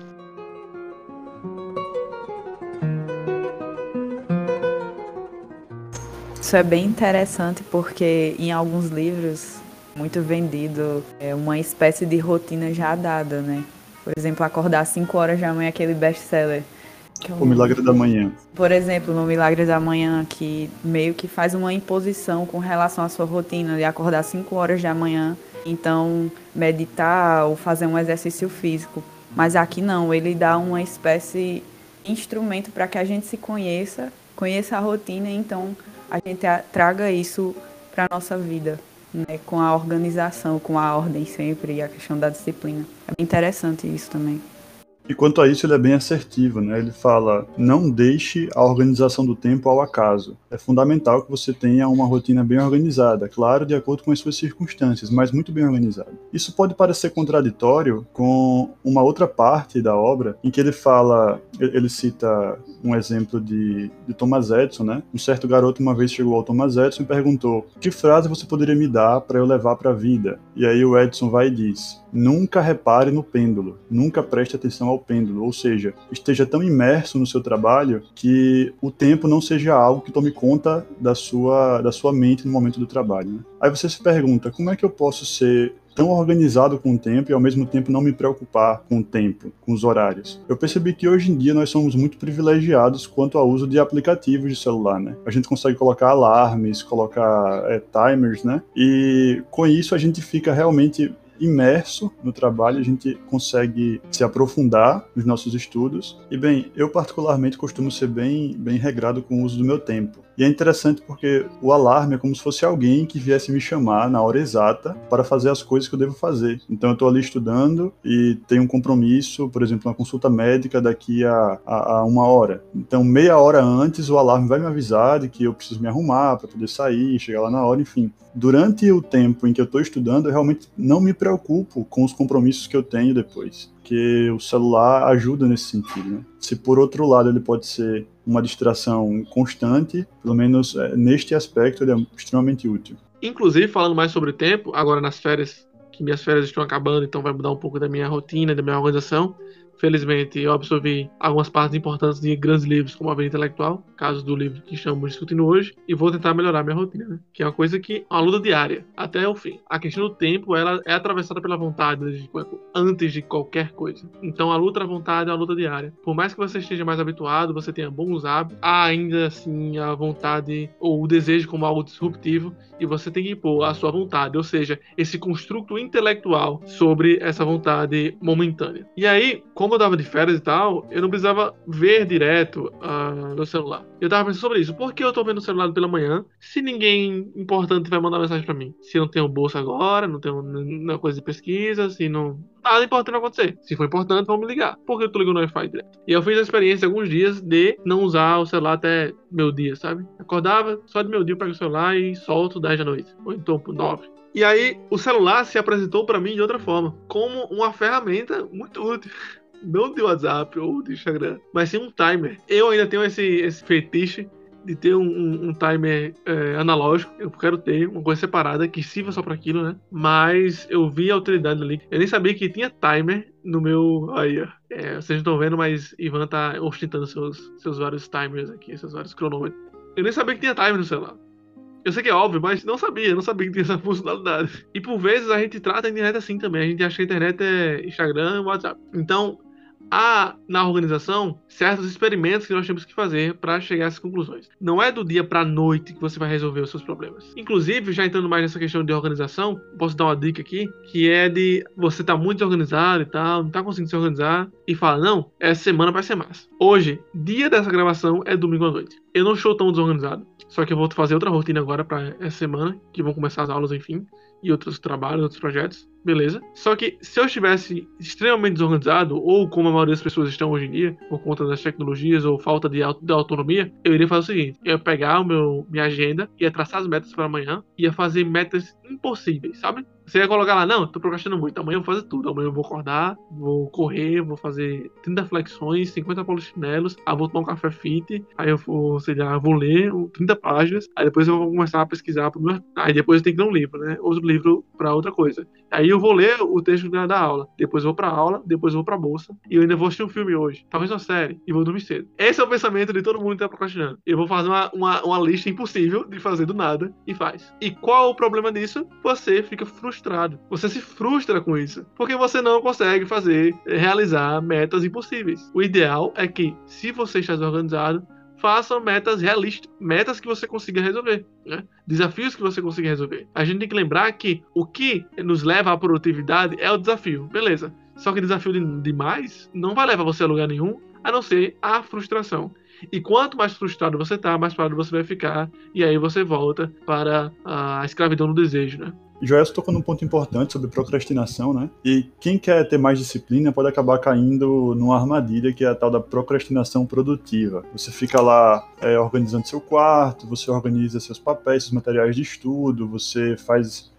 Isso é bem interessante porque em alguns livros, muito vendido, é uma espécie de rotina já dada, né? Por exemplo, acordar às 5 horas da manhã, aquele best-seller. O Milagre da Manhã. Por exemplo, no Milagre da Manhã, que meio que faz uma imposição com relação à sua rotina de acordar às 5 horas da manhã, então meditar ou fazer um exercício físico. Mas aqui não, ele dá uma espécie de instrumento para que a gente se conheça a rotina e então a gente traga isso para a nossa vida, né? Com a organização, com a ordem sempre e a questão da disciplina. É bem interessante isso também. E quanto a isso, ele é bem assertivo, né? Ele fala, não deixe a organização do tempo ao acaso. É fundamental que você tenha uma rotina bem organizada, claro, de acordo com as suas circunstâncias, mas muito bem organizada. Isso pode parecer contraditório com uma outra parte da obra, em que ele fala, ele cita um exemplo de Thomas Edison, né? Um certo garoto uma vez chegou ao Thomas Edison e perguntou, que frase você poderia me dar para eu levar para a vida? E aí o Edison vai e diz, nunca repare no pêndulo, nunca preste atenção ao pêndulo, ou seja, esteja tão imerso no seu trabalho que o tempo não seja algo que tome conta da sua mente no momento do trabalho, né? Aí você se pergunta, como é que eu posso ser tão organizado com o tempo e ao mesmo tempo não me preocupar com o tempo, com os horários? Eu percebi que hoje em dia nós somos muito privilegiados quanto ao uso de aplicativos de celular, né? A gente consegue colocar alarmes, colocar timers, né? E com isso a gente fica realmente imerso no trabalho, a gente consegue se aprofundar nos nossos estudos. E bem, eu particularmente costumo ser bem regrado com o uso do meu tempo. E é interessante porque o alarme é como se fosse alguém que viesse me chamar na hora exata para fazer as coisas que eu devo fazer. Então eu estou ali estudando e tenho um compromisso, por exemplo, uma consulta médica daqui a 1 hora. Então meia hora antes o alarme vai me avisar de que eu preciso me arrumar para poder sair, chegar lá na hora, enfim. Durante o tempo em que eu estou estudando, eu realmente não me preocupo com os compromissos que eu tenho depois, porque o celular ajuda nesse sentido, né? Se por outro lado ele pode ser uma distração constante, pelo menos neste aspecto ele é extremamente útil. Inclusive, falando mais sobre o tempo, agora nas férias, que minhas férias estão acabando, então vai mudar um pouco da minha rotina, da minha organização. Felizmente, eu absorvi algumas partes importantes de grandes livros, como A Vida Intelectual, caso do livro que estamos discutindo hoje, e vou tentar melhorar minha rotina, né? Que é uma coisa que é uma luta diária, até o fim. A questão do tempo, ela é atravessada pela vontade antes de qualquer coisa. Então, a luta da vontade é uma luta diária. Por mais que você esteja mais habituado, você tenha bons hábitos, há ainda assim a vontade ou o desejo como algo disruptivo, e você tem que impor a sua vontade, ou seja, esse construto intelectual sobre essa vontade momentânea. E aí, como eu tava de férias e tal, eu não precisava ver direto no celular. Eu tava pensando sobre isso. Por que eu tô vendo o celular pela manhã se ninguém importante vai mandar mensagem pra mim? Se eu não tenho bolsa agora, não tenho nenhuma coisa de pesquisa, se não... Nada importante vai acontecer. Se for importante, vão me ligar. Por que eu tô ligando no Wi-Fi direto? E eu fiz a experiência alguns dias de não usar o celular até meu dia, sabe? Acordava, só de meu dia eu pego o celular e solto 10 da noite. Ou então por 9. E aí, o celular se apresentou pra mim de outra forma. Como uma ferramenta muito útil. Não de WhatsApp ou de Instagram, mas sim um timer. Eu ainda tenho esse fetiche de ter um timer analógico. Eu quero ter uma coisa separada que sirva só para aquilo, né? Mas eu vi a utilidade ali. Eu nem sabia que tinha timer no meu... Aí, ó. Vocês não estão vendo, mas Ivan tá ostentando seus vários timers aqui, seus vários cronômetros. Eu nem sabia que tinha timer no celular. Eu sei que é óbvio, mas não sabia que tinha essa funcionalidade. E por vezes a gente trata a internet assim também. A gente acha que a internet é Instagram e WhatsApp. Então, há na organização certos experimentos que nós temos que fazer para chegar a essas conclusões. Não é do dia para a noite que você vai resolver os seus problemas. Inclusive, já entrando mais nessa questão de organização, posso dar uma dica aqui, que é de você estar muito desorganizado e tal, não está conseguindo se organizar, e fala, não, essa semana vai ser massa. Hoje, dia dessa gravação, é domingo à noite. Eu não estou tão desorganizado, só que eu vou fazer outra rotina agora para essa semana, que vão começar as aulas, enfim, e outros trabalhos, outros projetos, beleza. Só que se eu estivesse extremamente desorganizado, ou como a maioria das pessoas estão hoje em dia, por conta das tecnologias ou falta de autonomia, eu iria fazer o seguinte, eu ia pegar minha agenda, ia traçar as metas para amanhã, ia fazer metas impossíveis, sabe? Você ia colocar lá, não, tô procrastinando muito, amanhã eu vou fazer tudo, amanhã eu vou acordar, vou correr, vou fazer 30 flexões, 50 polichinelos, aí vou tomar um café fit, aí eu vou, sei lá, vou ler 30 páginas, aí depois eu vou começar a pesquisar, aí depois eu tenho que ler um livro, né, outro livro pra outra coisa. Aí eu vou ler o texto da aula, depois eu vou pra aula, depois eu vou pra bolsa, e eu ainda vou assistir um filme hoje, talvez uma série, e vou dormir cedo. Esse é o pensamento de todo mundo que tá procrastinando. Eu vou fazer uma lista impossível de fazer do nada, e faz. E qual o problema disso? Você fica frustrado. Você se frustra com isso, porque você não consegue realizar metas impossíveis. O ideal é que, se você está desorganizado, faça metas realistas, metas que você consiga resolver, né? Desafios que você consiga resolver. A gente tem que lembrar que o que nos leva à produtividade é o desafio, beleza. Só que desafio demais não vai levar você a lugar nenhum, a não ser a frustração. E quanto mais frustrado você está, mais parado você vai ficar, e aí você volta para a escravidão do desejo, né? Joelson tocou num ponto importante sobre procrastinação, né? E quem quer ter mais disciplina pode acabar caindo numa armadilha que é a tal da procrastinação produtiva. Você fica lá organizando seu quarto, você organiza seus papéis, seus materiais de estudo, você faz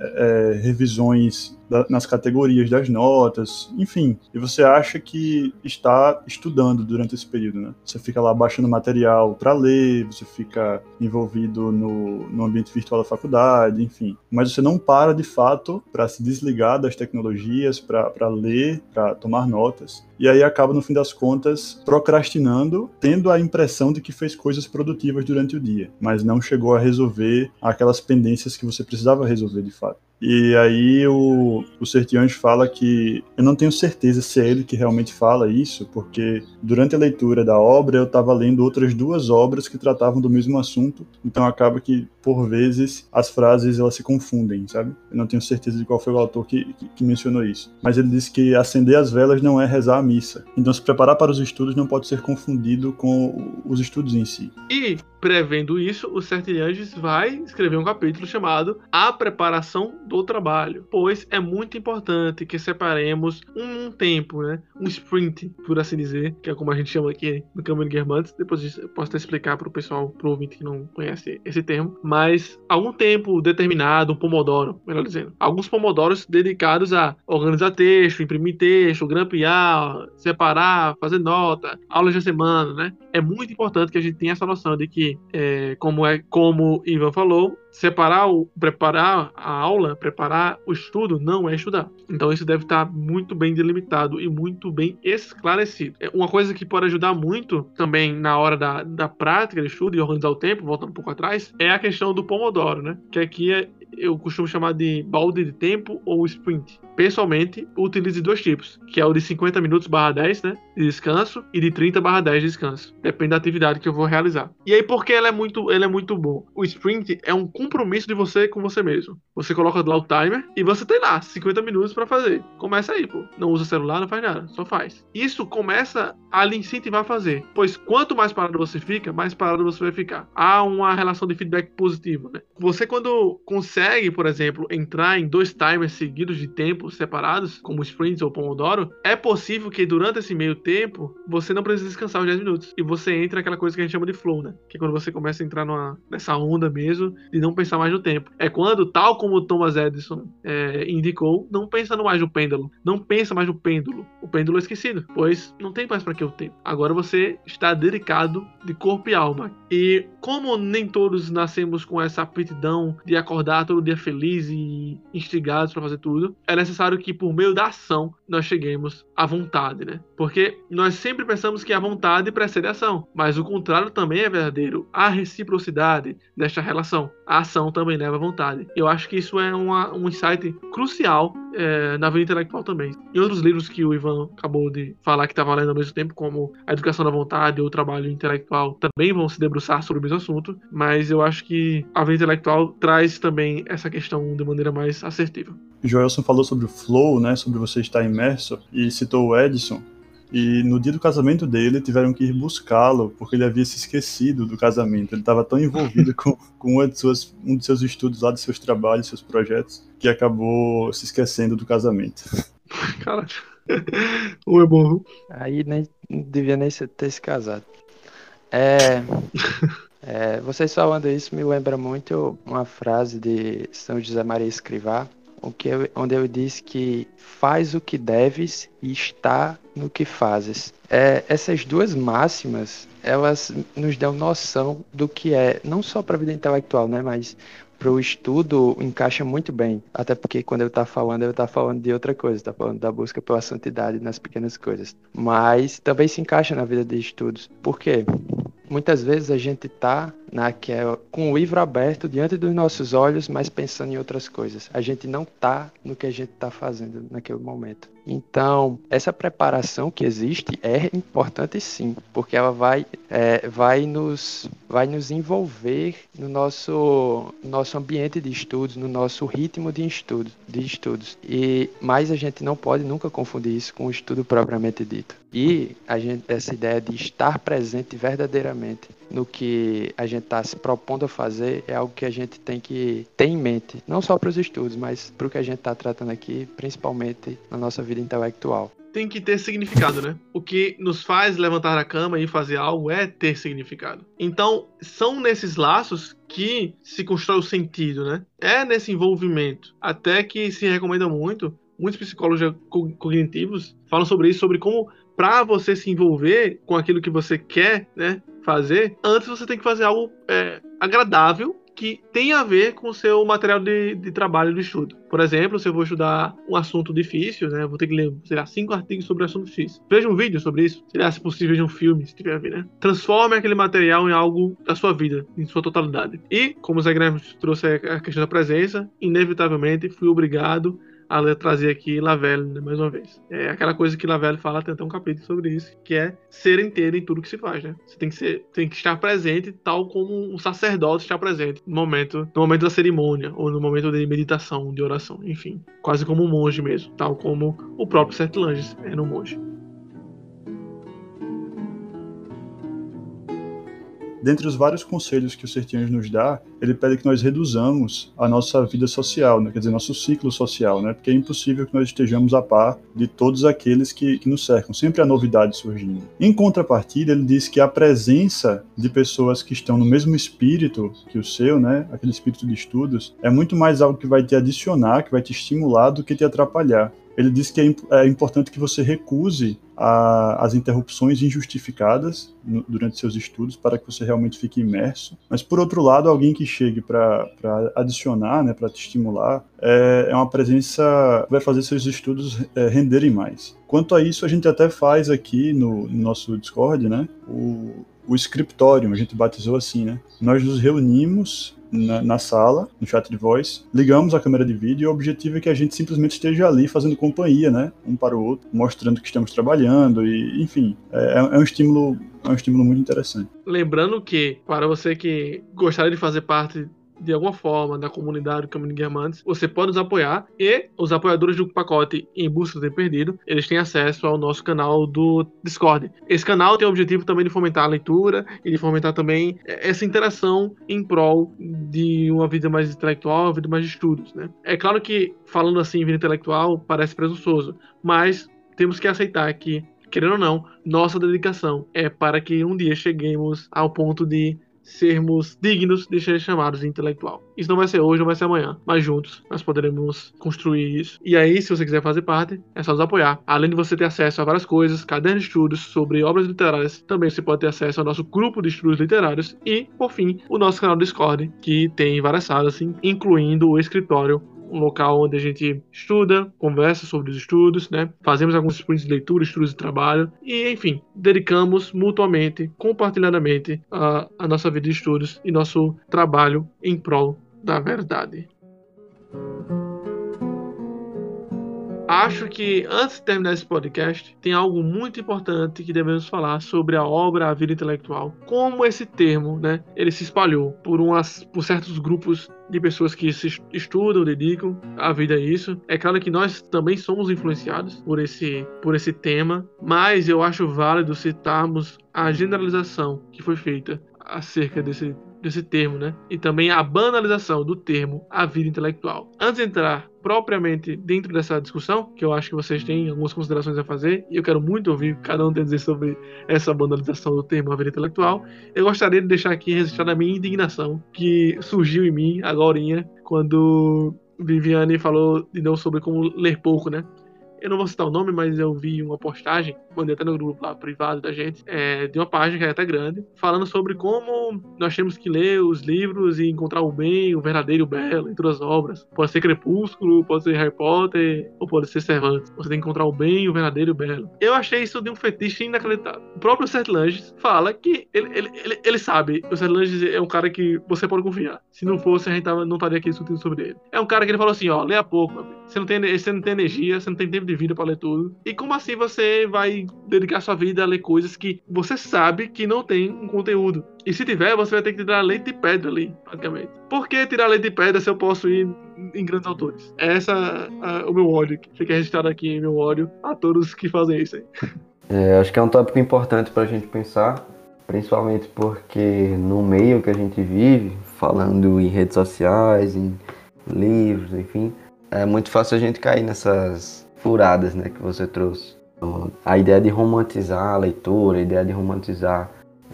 revisões nas categorias das notas, enfim, e você acha que está estudando durante esse período, né? Você fica lá baixando material para ler, você fica envolvido no ambiente virtual da faculdade, enfim, mas você não para de fato para se desligar das tecnologias, para ler, para tomar notas, e aí acaba no fim das contas procrastinando, tendo a impressão de que fez coisas produtivas durante o dia, mas não chegou a resolver aquelas pendências que você precisava resolver de fato. E aí o Sertiange fala que eu não tenho certeza se é ele que realmente fala isso, porque durante a leitura da obra eu estava lendo outras 2 obras que tratavam do mesmo assunto, então acaba que por vezes as frases elas se confundem, sabe? Eu não tenho certeza de qual foi o autor que mencionou isso, mas ele disse que acender as velas não é rezar a missa, então se preparar para os estudos não pode ser confundido com os estudos em si. E prevendo isso, o Sertianges vai escrever um capítulo chamado A Preparação do Trabalho, pois é muito importante que separemos um tempo, né? Um sprint, por assim dizer, que é como a gente chama aqui no Câmara Guermantes. Depois eu posso até explicar para o pessoal, para o ouvinte que não conhece esse termo, mas algum tempo determinado, um pomodoro, melhor dizendo, alguns pomodoros dedicados a organizar texto, imprimir texto, grampear, separar, fazer nota, aulas de semana, né? É muito importante que a gente tenha essa noção de que, como Ivan falou, preparar a aula, preparar o estudo não é estudar. Então isso deve estar muito bem delimitado e muito bem esclarecido. Uma coisa que pode ajudar muito também na hora da prática de estudo e organizar o tempo, voltando um pouco atrás, é a questão do pomodoro, né? Que aqui eu costumo chamar de balde de tempo ou sprint. Pessoalmente, utilizo 2 tipos, que é o de 50 minutos /10, né, de descanso, e de 30/10 de descanso. Depende da atividade que eu vou realizar. E aí, por que ele é muito bom? O sprint é um compromisso de você com você mesmo. Você coloca lá o timer e você tem lá 50 minutos para fazer. Começa aí, pô. Não usa celular, não faz nada, só faz. Isso começa a lhe incentivar a fazer, pois quanto mais parado você fica, mais parado você vai ficar. Há uma relação de feedback positivo, né? Você, quando consegue, por exemplo, entrar em 2 timers seguidos de tempo separados, como sprints ou pomodoro, é possível que durante esse meio tempo você não precise descansar os 10 minutos e você entra naquela coisa que a gente chama de flow, né? Que é quando você começa a entrar nessa onda mesmo de não pensar mais no tempo. É quando, tal como o Thomas Edison indicou, não pensa mais no pêndulo. Não pensa mais no pêndulo. O pêndulo é esquecido, pois não tem mais para que o tempo. Agora você está dedicado de corpo e alma. E como nem todos nascemos com essa aptidão de acordar todo dia feliz e instigados para fazer tudo, é necessário que, por meio da ação, nós cheguemos à vontade, né? Porque nós sempre pensamos que a vontade precede a ação, mas o contrário também é verdadeiro. A reciprocidade desta relação. A ação também leva à vontade. Eu acho que isso é um insight crucial na vida intelectual também. Em outros livros que o Ivan acabou de falar que estava lendo ao mesmo tempo, como A Educação da Vontade ou O Trabalho Intelectual, também vão se debruçar sobre o mesmo assunto, mas eu acho que a vida intelectual traz também essa questão de maneira mais assertiva. O Joelson falou sobre o flow, né, sobre você estar imerso, e citou o Edison. E no dia do casamento dele, tiveram que ir buscá-lo, porque ele havia se esquecido do casamento. Ele estava tão envolvido com um de seus estudos lá, de seus trabalhos, seus projetos, que acabou se esquecendo do casamento. Caralho. Ou é bom. Aí nem não devia nem ter se casado. Vocês falando isso me lembra muito uma frase de São José Maria Escrivá, onde ele diz que faz o que deves e está no que fazes. Essas duas máximas, elas nos dão noção do que é, não só para a vida intelectual, né, mas para o estudo encaixa muito bem. Até porque quando ele está falando de outra coisa, está falando da busca pela santidade nas pequenas coisas. Mas também se encaixa na vida de estudos. Por quê? Muitas vezes a gente está com o livro aberto diante dos nossos olhos, mas pensando em outras coisas. A gente não está no que a gente está fazendo naquele momento. Então, essa preparação que existe é importante sim, porque ela vai nos envolver no nosso ambiente de estudos, no nosso ritmo de estudos. Mas a gente não pode nunca confundir isso com o estudo propriamente dito. E essa ideia de estar presente verdadeiramente no que a gente está se propondo a fazer é algo que a gente tem que ter em mente, não só para os estudos, mas para o que a gente está tratando aqui, principalmente na nossa vida intelectual. Tem que ter significado, né? O que nos faz levantar da cama e fazer algo é ter significado. Então, são nesses laços que se constrói o sentido, né? É nesse envolvimento. Até que se recomenda muito, muitos psicólogos cognitivos falam sobre isso, sobre como para você se envolver com aquilo que você quer, né, fazer, antes você tem que fazer algo agradável, que tem a ver com o seu material de trabalho de estudo. Por exemplo, se eu vou estudar um assunto difícil, né, vou ter que ler, 5 artigos sobre um assunto difícil. Veja um vídeo sobre isso, se possível, veja um filme, se tiver a ver, né? Transforme aquele material em algo da sua vida, em sua totalidade. E, como o Zé Guilherme trouxe a questão da presença, inevitavelmente fui obrigado a trazer aqui Lavelle, né, mais uma vez. É aquela coisa que Lavelle fala, tem até um capítulo sobre isso, que é ser inteiro em tudo que se faz, né? Você tem que estar presente, tal como um sacerdote está presente no momento da cerimônia, ou no momento de meditação, de oração, enfim. Quase como um monge mesmo, tal como o próprio Sertilanges era um monge. Dentre os vários conselhos que o Sertilanges nos dá, ele pede que nós reduzamos a nossa vida social, né? Quer dizer, nosso ciclo social, né? Porque é impossível que nós estejamos a par de todos aqueles que nos cercam. Sempre há novidade surgindo. Em contrapartida, ele diz que a presença de pessoas que estão no mesmo espírito que o seu, né? Aquele espírito de estudos, é muito mais algo que vai te adicionar, que vai te estimular do que te atrapalhar. Ele diz que é importante que você recuse as interrupções injustificadas durante seus estudos para que você realmente fique imerso. Mas, por outro lado, alguém que chegue para adicionar, né, para te estimular, é uma presença que vai fazer seus estudos renderem mais. Quanto a isso, a gente até faz aqui no nosso Discord, né, o scriptorium, a gente batizou assim, né? Nós nos reunimos na sala, no chat de voz, ligamos a câmera de vídeo e o objetivo é que a gente simplesmente esteja ali fazendo companhia, né, um para o outro, mostrando que estamos trabalhando e, enfim, é um estímulo muito interessante. Lembrando que, para você que gostaria de fazer parte de alguma forma da comunidade do Caminho de Guermantes, você pode nos apoiar, e os apoiadores do pacote Em Busca do Tempo Perdido, eles têm acesso ao nosso canal do Discord. Esse canal tem o objetivo também de fomentar a leitura e de fomentar também essa interação em prol de uma vida mais intelectual, uma vida mais de estudos, né? É claro que, falando assim, vida intelectual parece presunçoso, mas temos que aceitar que, querendo ou não, nossa dedicação é para que um dia cheguemos ao ponto de sermos dignos de ser chamados de intelectual. Isso não vai ser hoje, não vai ser amanhã, mas juntos nós poderemos construir isso. E aí, se você quiser fazer parte, é só nos apoiar. Além de você ter acesso a várias coisas, cadernos de estudos sobre obras literárias, também você pode ter acesso ao nosso grupo de estudos literários e, por fim, o nosso canal do Discord, que tem várias salas, incluindo o escritório um local onde a gente estuda, conversa sobre os estudos, né? Fazemos alguns sprints de leitura, estudos de trabalho e, enfim, dedicamos mutuamente, compartilhadamente a nossa vida de estudos e nosso trabalho em prol da verdade. Acho que antes de terminar esse podcast, tem algo muito importante que devemos falar sobre a obra A Vida Intelectual. Como esse termo, né, ele se espalhou por certos grupos de pessoas que se estudam, dedicam a vida a isso. É claro que nós também somos influenciados por esse tema, mas eu acho válido citarmos a generalização que foi feita acerca desse termo, né? E também a banalização do termo a vida intelectual. Antes de entrar propriamente dentro dessa discussão, que eu acho que vocês têm algumas considerações a fazer, e eu quero muito ouvir cada um tem a dizer sobre essa banalização do termo a vida intelectual, eu gostaria de deixar aqui registrada a minha indignação, que surgiu em mim agorinha, quando Viviane falou de novo sobre como ler pouco, né? Eu não vou citar o nome, mas eu vi uma postagem, mandei até no grupo lá privado da gente, de uma página que é até grande, falando sobre como nós temos que ler os livros e encontrar o bem, o verdadeiro, o belo entre as obras. Pode ser Crepúsculo, pode ser Harry Potter, ou pode ser Cervantes. Você tem que encontrar o bem, o verdadeiro e o belo. Eu achei isso de um fetiche inacreditável. O próprio Sertilanges fala que ele sabe. O Sertilanges é um cara que você pode confiar. Se não fosse, a gente não estaria aqui discutindo sobre ele. É um cara que ele falou assim, ó, lê a pouco, meu amigo. Você não tem energia, você não tem tempo de vida para ler tudo. E como assim você vai dedicar sua vida a ler coisas que você sabe que não tem um conteúdo? E se tiver, você vai ter que tirar leite de pedra ali, praticamente. Por que tirar leite de pedra se eu posso ir em grandes autores? Essa é o meu ódio. Fica registrado aqui meu ódio a todos que fazem isso aí. Acho que é um tópico importante para a gente pensar, principalmente porque no meio que a gente vive, falando em redes sociais, em livros, enfim, é muito fácil a gente cair nessas furadas, né, que você trouxe. Então, a ideia de romantizar a leitura, a ideia de romantizar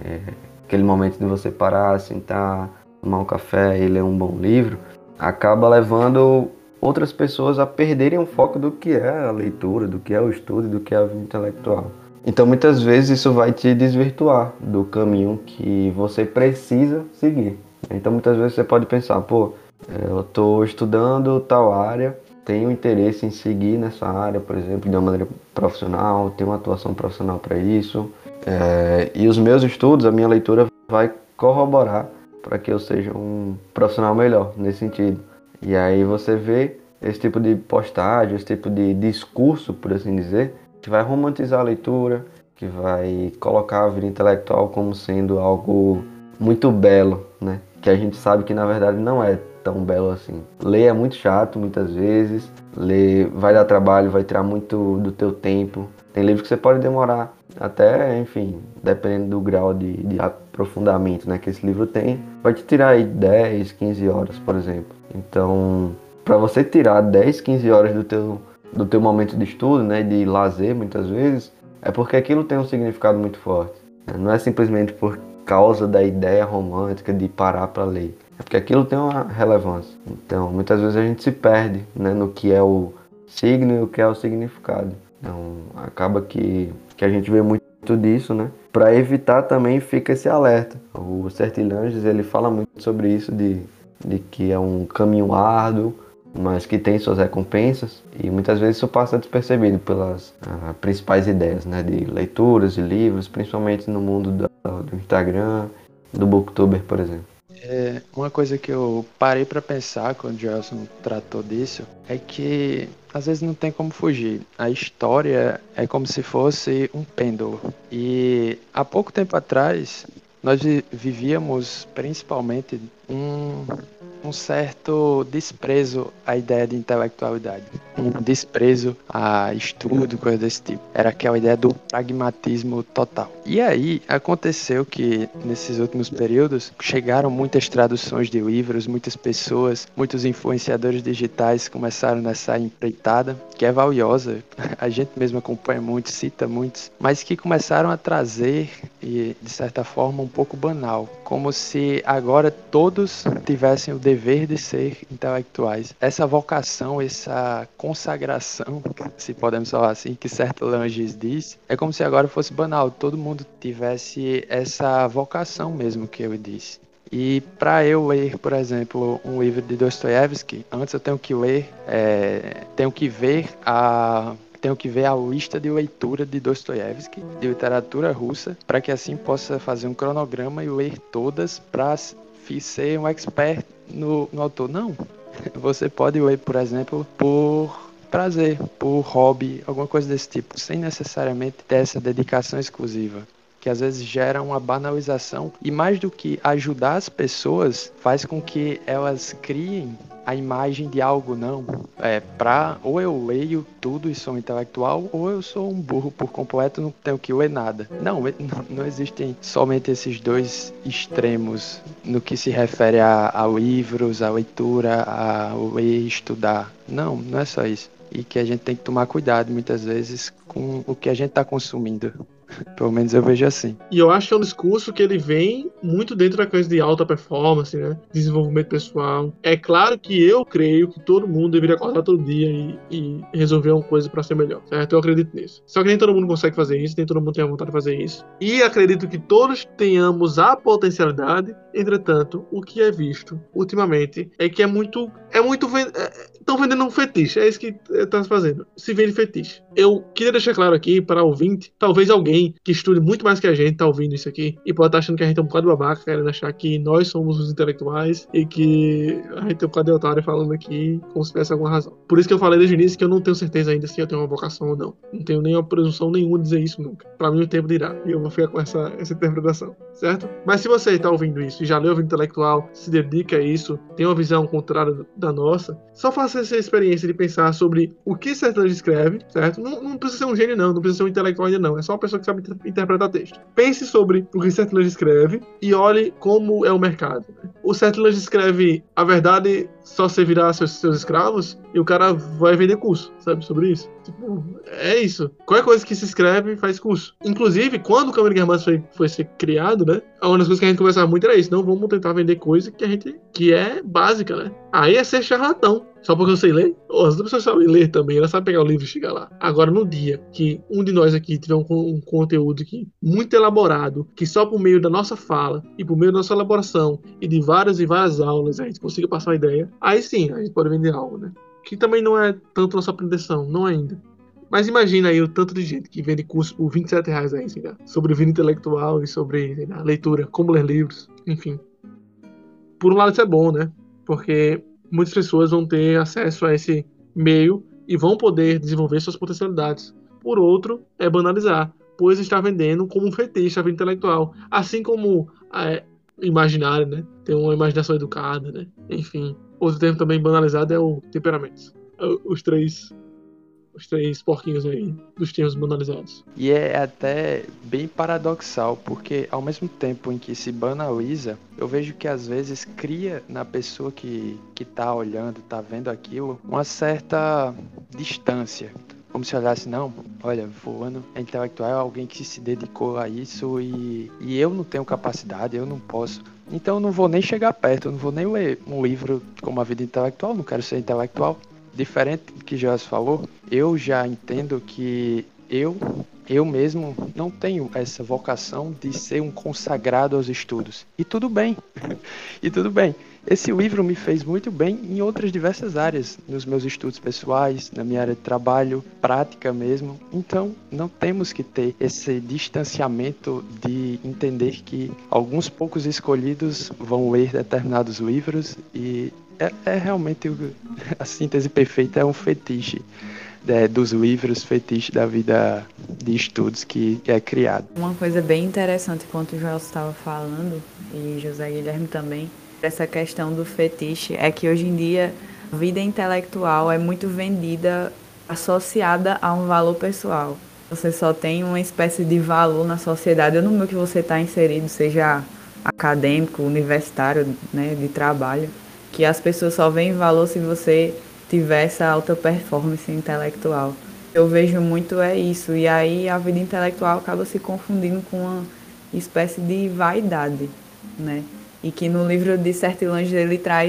aquele momento de você parar, sentar, tomar um café e ler um bom livro, acaba levando outras pessoas a perderem o foco do que é a leitura, do que é o estudo, do que é a vida intelectual. Então muitas vezes isso vai te desvirtuar do caminho que você precisa seguir. Então muitas vezes você pode pensar, eu estou estudando tal área, tenho interesse em seguir nessa área, por exemplo, de uma maneira profissional, tenho uma atuação profissional para isso, e os meus estudos, a minha leitura vai corroborar para que eu seja um profissional melhor nesse sentido. E aí você vê esse tipo de postagem, esse tipo de discurso, por assim dizer, que vai romantizar a leitura, que vai colocar a vida intelectual como sendo algo muito belo, né? Que a gente sabe que na verdade não é tão belo assim. Ler é muito chato muitas vezes, ler vai dar trabalho, vai tirar muito do teu tempo. Tem livros que você pode demorar até, enfim, dependendo do grau de aprofundamento, né, que esse livro tem, vai te tirar aí 10, 15 horas, por exemplo. Então, para você tirar 10, 15 horas do teu momento de estudo, né, de lazer muitas vezes, é porque aquilo tem um significado muito forte. Não é simplesmente por causa da ideia romântica de parar para ler. É porque aquilo tem uma relevância. Então, muitas vezes a gente se perde, né, no que é o signo e o que é o significado. Então, acaba que a gente vê muito disso, né? Para evitar também fica esse alerta. O Sertilanges, ele fala muito sobre isso, de que é um caminho árduo, mas que tem suas recompensas, e muitas vezes isso passa despercebido pelas principais ideias, né, de leituras, de livros, principalmente no mundo do Instagram, do Booktuber, por exemplo. Uma coisa que eu parei para pensar quando o Gelson tratou disso é que às vezes não tem como fugir. A história é como se fosse um pêndulo. E há pouco tempo atrás nós vivíamos principalmente um certo desprezo à ideia de intelectualidade, um desprezo a estudo, coisa desse tipo. Era aquela ideia do pragmatismo total. E aí aconteceu que nesses últimos períodos chegaram muitas traduções de livros, muitas pessoas, muitos influenciadores digitais começaram nessa empreitada, que é valiosa, a gente mesmo acompanha muitos, cita muitos, mas que começaram a trazer, e de certa forma um pouco banal, como se agora todos tivessem o dever de ser intelectuais. Essa vocação, essa consagração, se podemos falar assim, que Sertilanges diz, é como se agora fosse banal, todo mundo tivesse essa vocação mesmo que ele disse. E para eu ler, por exemplo, um livro de Dostoiévski, antes eu tenho que ler, tenho que ver a lista de leitura de Dostoiévski, de literatura russa, para que assim possa fazer um cronograma e ler todas para ser um expert no autor. Não, você pode ler, por exemplo, por prazer, por hobby, alguma coisa desse tipo, sem necessariamente ter essa dedicação exclusiva, que às vezes gera uma banalização e, mais do que ajudar as pessoas, faz com que elas criem a imagem de algo. Não, ou eu leio tudo e sou um intelectual, ou eu sou um burro por completo, não tenho que ler nada. Não existem somente esses dois extremos no que se refere a livros, a leitura, a ler e estudar. Não é só isso. E que a gente tem que tomar cuidado muitas vezes com o que a gente está consumindo. Pelo menos eu vejo assim. E eu acho que é um discurso que ele vem muito dentro da coisa de alta performance, né? Desenvolvimento pessoal. É claro que eu creio que todo mundo deveria acordar todo dia e resolver uma coisa para ser melhor, certo? Eu acredito nisso. Só que nem todo mundo consegue fazer isso, nem todo mundo tem a vontade de fazer isso. E acredito que todos tenhamos a potencialidade. Entretanto, o que é visto ultimamente é que estão vendendo um fetiche. É isso que estão fazendo. Se vende fetiche. Eu queria deixar claro aqui para o ouvinte, talvez alguém que estude muito mais que a gente tá ouvindo isso aqui e pode estar achando que a gente é um bocado babaca, querendo achar que nós somos os intelectuais e que a gente tem um bocado de otário falando aqui como se tivesse alguma razão. Por isso que eu falei desde o início que eu não tenho certeza ainda se eu tenho uma vocação ou não. Não tenho nenhuma presunção nenhuma de dizer isso nunca. Pra mim o tempo dirá. E eu vou ficar com essa interpretação, certo? Mas se você tá ouvindo isso e já leu o Vida Intelectual, se dedica a isso, tem uma visão contrária da nossa, só faça essa experiência de pensar sobre o que Sertanejo escreve, certo? Não precisa ser um gênio não precisa ser um intelectual ainda não. É só uma pessoa que sabe interpretar texto. Pense sobre o que Sertanejo escreve e olhe como é o mercado. O Sertanejo escreve a verdade só servirá a seus escravos e o cara vai vender curso, sabe, sobre isso. Tipo, é isso. Qualquer coisa que se escreve faz curso. Inclusive, quando o Câmara Guermãs foi ser criado, né, uma das coisas que a gente conversava muito era isso. Não vamos tentar vender coisa que é básica, né? Aí é ser charlatão. Só porque eu sei ler? As pessoas sabem ler também, ela sabe pegar o livro e chegar lá. Agora, no dia que um de nós aqui tiver um conteúdo aqui muito elaborado, que só por meio da nossa fala e por meio da nossa elaboração e de várias e várias aulas a gente consiga passar uma ideia, aí sim, a gente pode vender algo, né? Que também não é tanto nossa pretensão, não ainda. Mas imagina aí o tanto de gente que vende curso por R$27 aí, sei lá, sobre vida intelectual e sobre, sei lá, leitura, como ler livros, enfim. Por um lado isso é bom, né? Porque muitas pessoas vão ter acesso a esse meio e vão poder desenvolver suas potencialidades. Por outro, é banalizar, pois está vendendo como um fetiche a vida intelectual. Assim como imaginário, né? Tem uma imaginação educada, né? Enfim. Outro termo também banalizado é o temperamento. Os três porquinhos aí dos termos banalizados. E é até bem paradoxal, porque ao mesmo tempo em que se banaliza, eu vejo que às vezes cria na pessoa que tá olhando, tá vendo aquilo, uma certa distância. Como se olhasse, não, olha, fulano é intelectual, é alguém que se dedicou a isso e eu não tenho capacidade, eu não posso. Então eu não vou nem chegar perto, eu não vou nem ler um livro como A Vida Intelectual, não quero ser intelectual. Diferente do que Joás falou, eu já entendo que eu mesmo não tenho essa vocação de ser um consagrado aos estudos. E tudo bem. E tudo bem. Esse livro me fez muito bem em outras diversas áreas, nos meus estudos pessoais, na minha área de trabalho, prática mesmo. Então, não temos que ter esse distanciamento de entender que alguns poucos escolhidos vão ler determinados livros e é realmente a síntese perfeita, é um fetiche dos livros, fetiche da vida de estudos que é criado. Uma coisa bem interessante, enquanto o Joel estava falando, e José Guilherme também, essa questão do fetiche, é que hoje em dia a vida intelectual é muito vendida, associada a um valor pessoal. Você só tem uma espécie de valor na sociedade, ou no meio que você está inserido, seja acadêmico, universitário, né, de trabalho, que as pessoas só veem valor se você tiver essa alta performance intelectual. Eu vejo muito isso, e aí a vida intelectual acaba se confundindo com uma espécie de vaidade, né? E que no livro de Sertilanges ele traz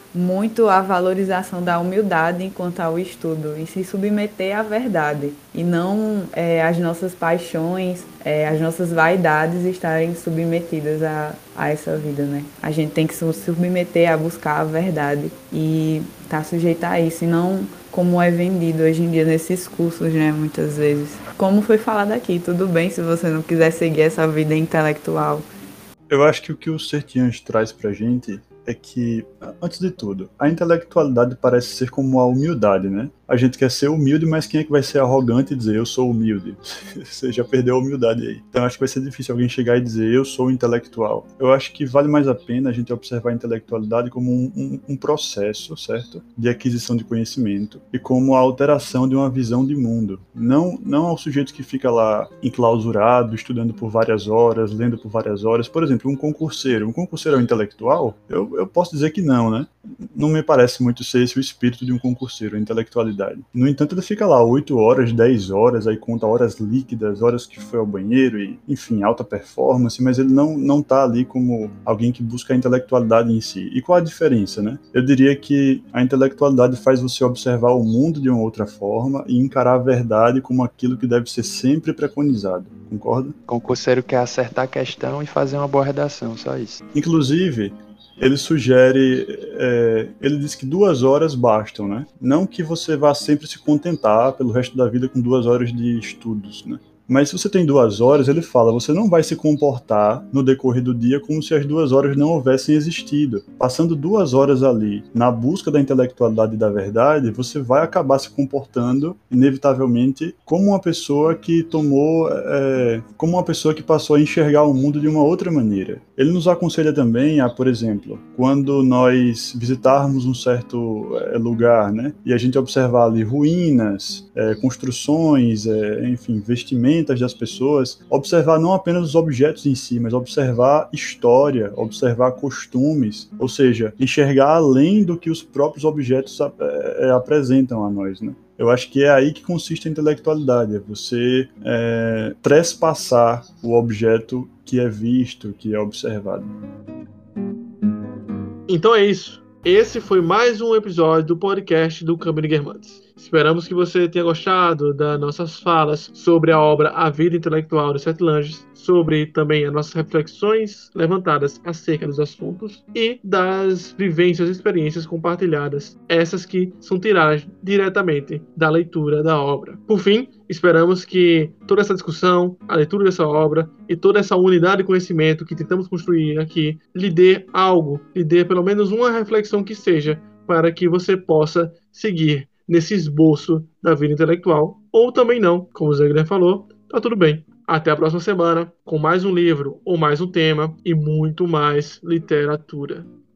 muito a valorização da humildade enquanto ao estudo e se submeter à verdade e não as nossas paixões, as nossas vaidades estarem submetidas a essa vida, né? A gente tem que se submeter a buscar a verdade e estar sujeito a isso, e não como é vendido hoje em dia nesses cursos, né, muitas vezes. Como foi falado aqui, tudo bem se você não quiser seguir essa vida intelectual. Eu acho que o que o Sertiães traz pra gente é que, antes de tudo, a intelectualidade parece ser como a humildade, né? A gente quer ser humilde, mas quem é que vai ser arrogante e dizer eu sou humilde? Você já perdeu a humildade aí. Então acho que vai ser difícil alguém chegar e dizer eu sou intelectual. Eu acho que vale mais a pena a gente observar a intelectualidade como um processo, certo? De aquisição de conhecimento e como a alteração de uma visão de mundo. Não ao sujeito que fica lá enclausurado, estudando por várias horas, lendo por várias horas. Por exemplo, um concurseiro. Um concurseiro é um intelectual? Eu posso dizer que não, né? Não me parece muito ser esse o espírito de um concurseiro, a intelectualidade. No entanto, ele fica lá 8 horas, 10 horas, aí conta horas líquidas, horas que foi ao banheiro e, enfim, alta performance, mas ele não tá ali como alguém que busca a intelectualidade em si. E qual a diferença, né? Eu diria que a intelectualidade faz você observar o mundo de uma outra forma e encarar a verdade como aquilo que deve ser sempre preconizado. Concorda? O concurseiro quer acertar a questão e fazer uma boa redação, só isso. Inclusive, ele sugere, ele diz que 2 horas bastam, né? Não que você vá sempre se contentar pelo resto da vida com 2 horas de estudos, né? Mas se você tem 2 horas, ele fala, você não vai se comportar no decorrer do dia como se as 2 horas não houvessem existido. Passando 2 horas ali na busca da intelectualidade e da verdade, você vai acabar se comportando, inevitavelmente, como uma pessoa que como uma pessoa que passou a enxergar o mundo de uma outra maneira. Ele nos aconselha também a, por exemplo, quando nós visitarmos um certo lugar, né, e a gente observar ali ruínas, construções, enfim, vestimentas das pessoas, observar não apenas os objetos em si, mas observar história, observar costumes, ou seja, enxergar além do que os próprios objetos apresentam a nós, né? Eu acho que é aí que consiste a intelectualidade, é você trespassar o objeto que é visto, que é observado. Então é isso. Esse foi mais um episódio do podcast do Câmara Guermantes. Esperamos que você tenha gostado das nossas falas sobre a obra A Vida Intelectual de Sete Langes, sobre também as nossas reflexões levantadas acerca dos assuntos e das vivências e experiências compartilhadas, essas que são tiradas diretamente da leitura da obra. Por fim, esperamos que toda essa discussão, a leitura dessa obra e toda essa unidade de conhecimento que tentamos construir aqui lhe dê algo, lhe dê pelo menos uma reflexão que seja para que você possa seguir nesse esboço da vida intelectual, ou também não, como o Zé Guilherme falou, tá tudo bem. Até a próxima semana, com mais um livro ou mais um tema e muito mais literatura.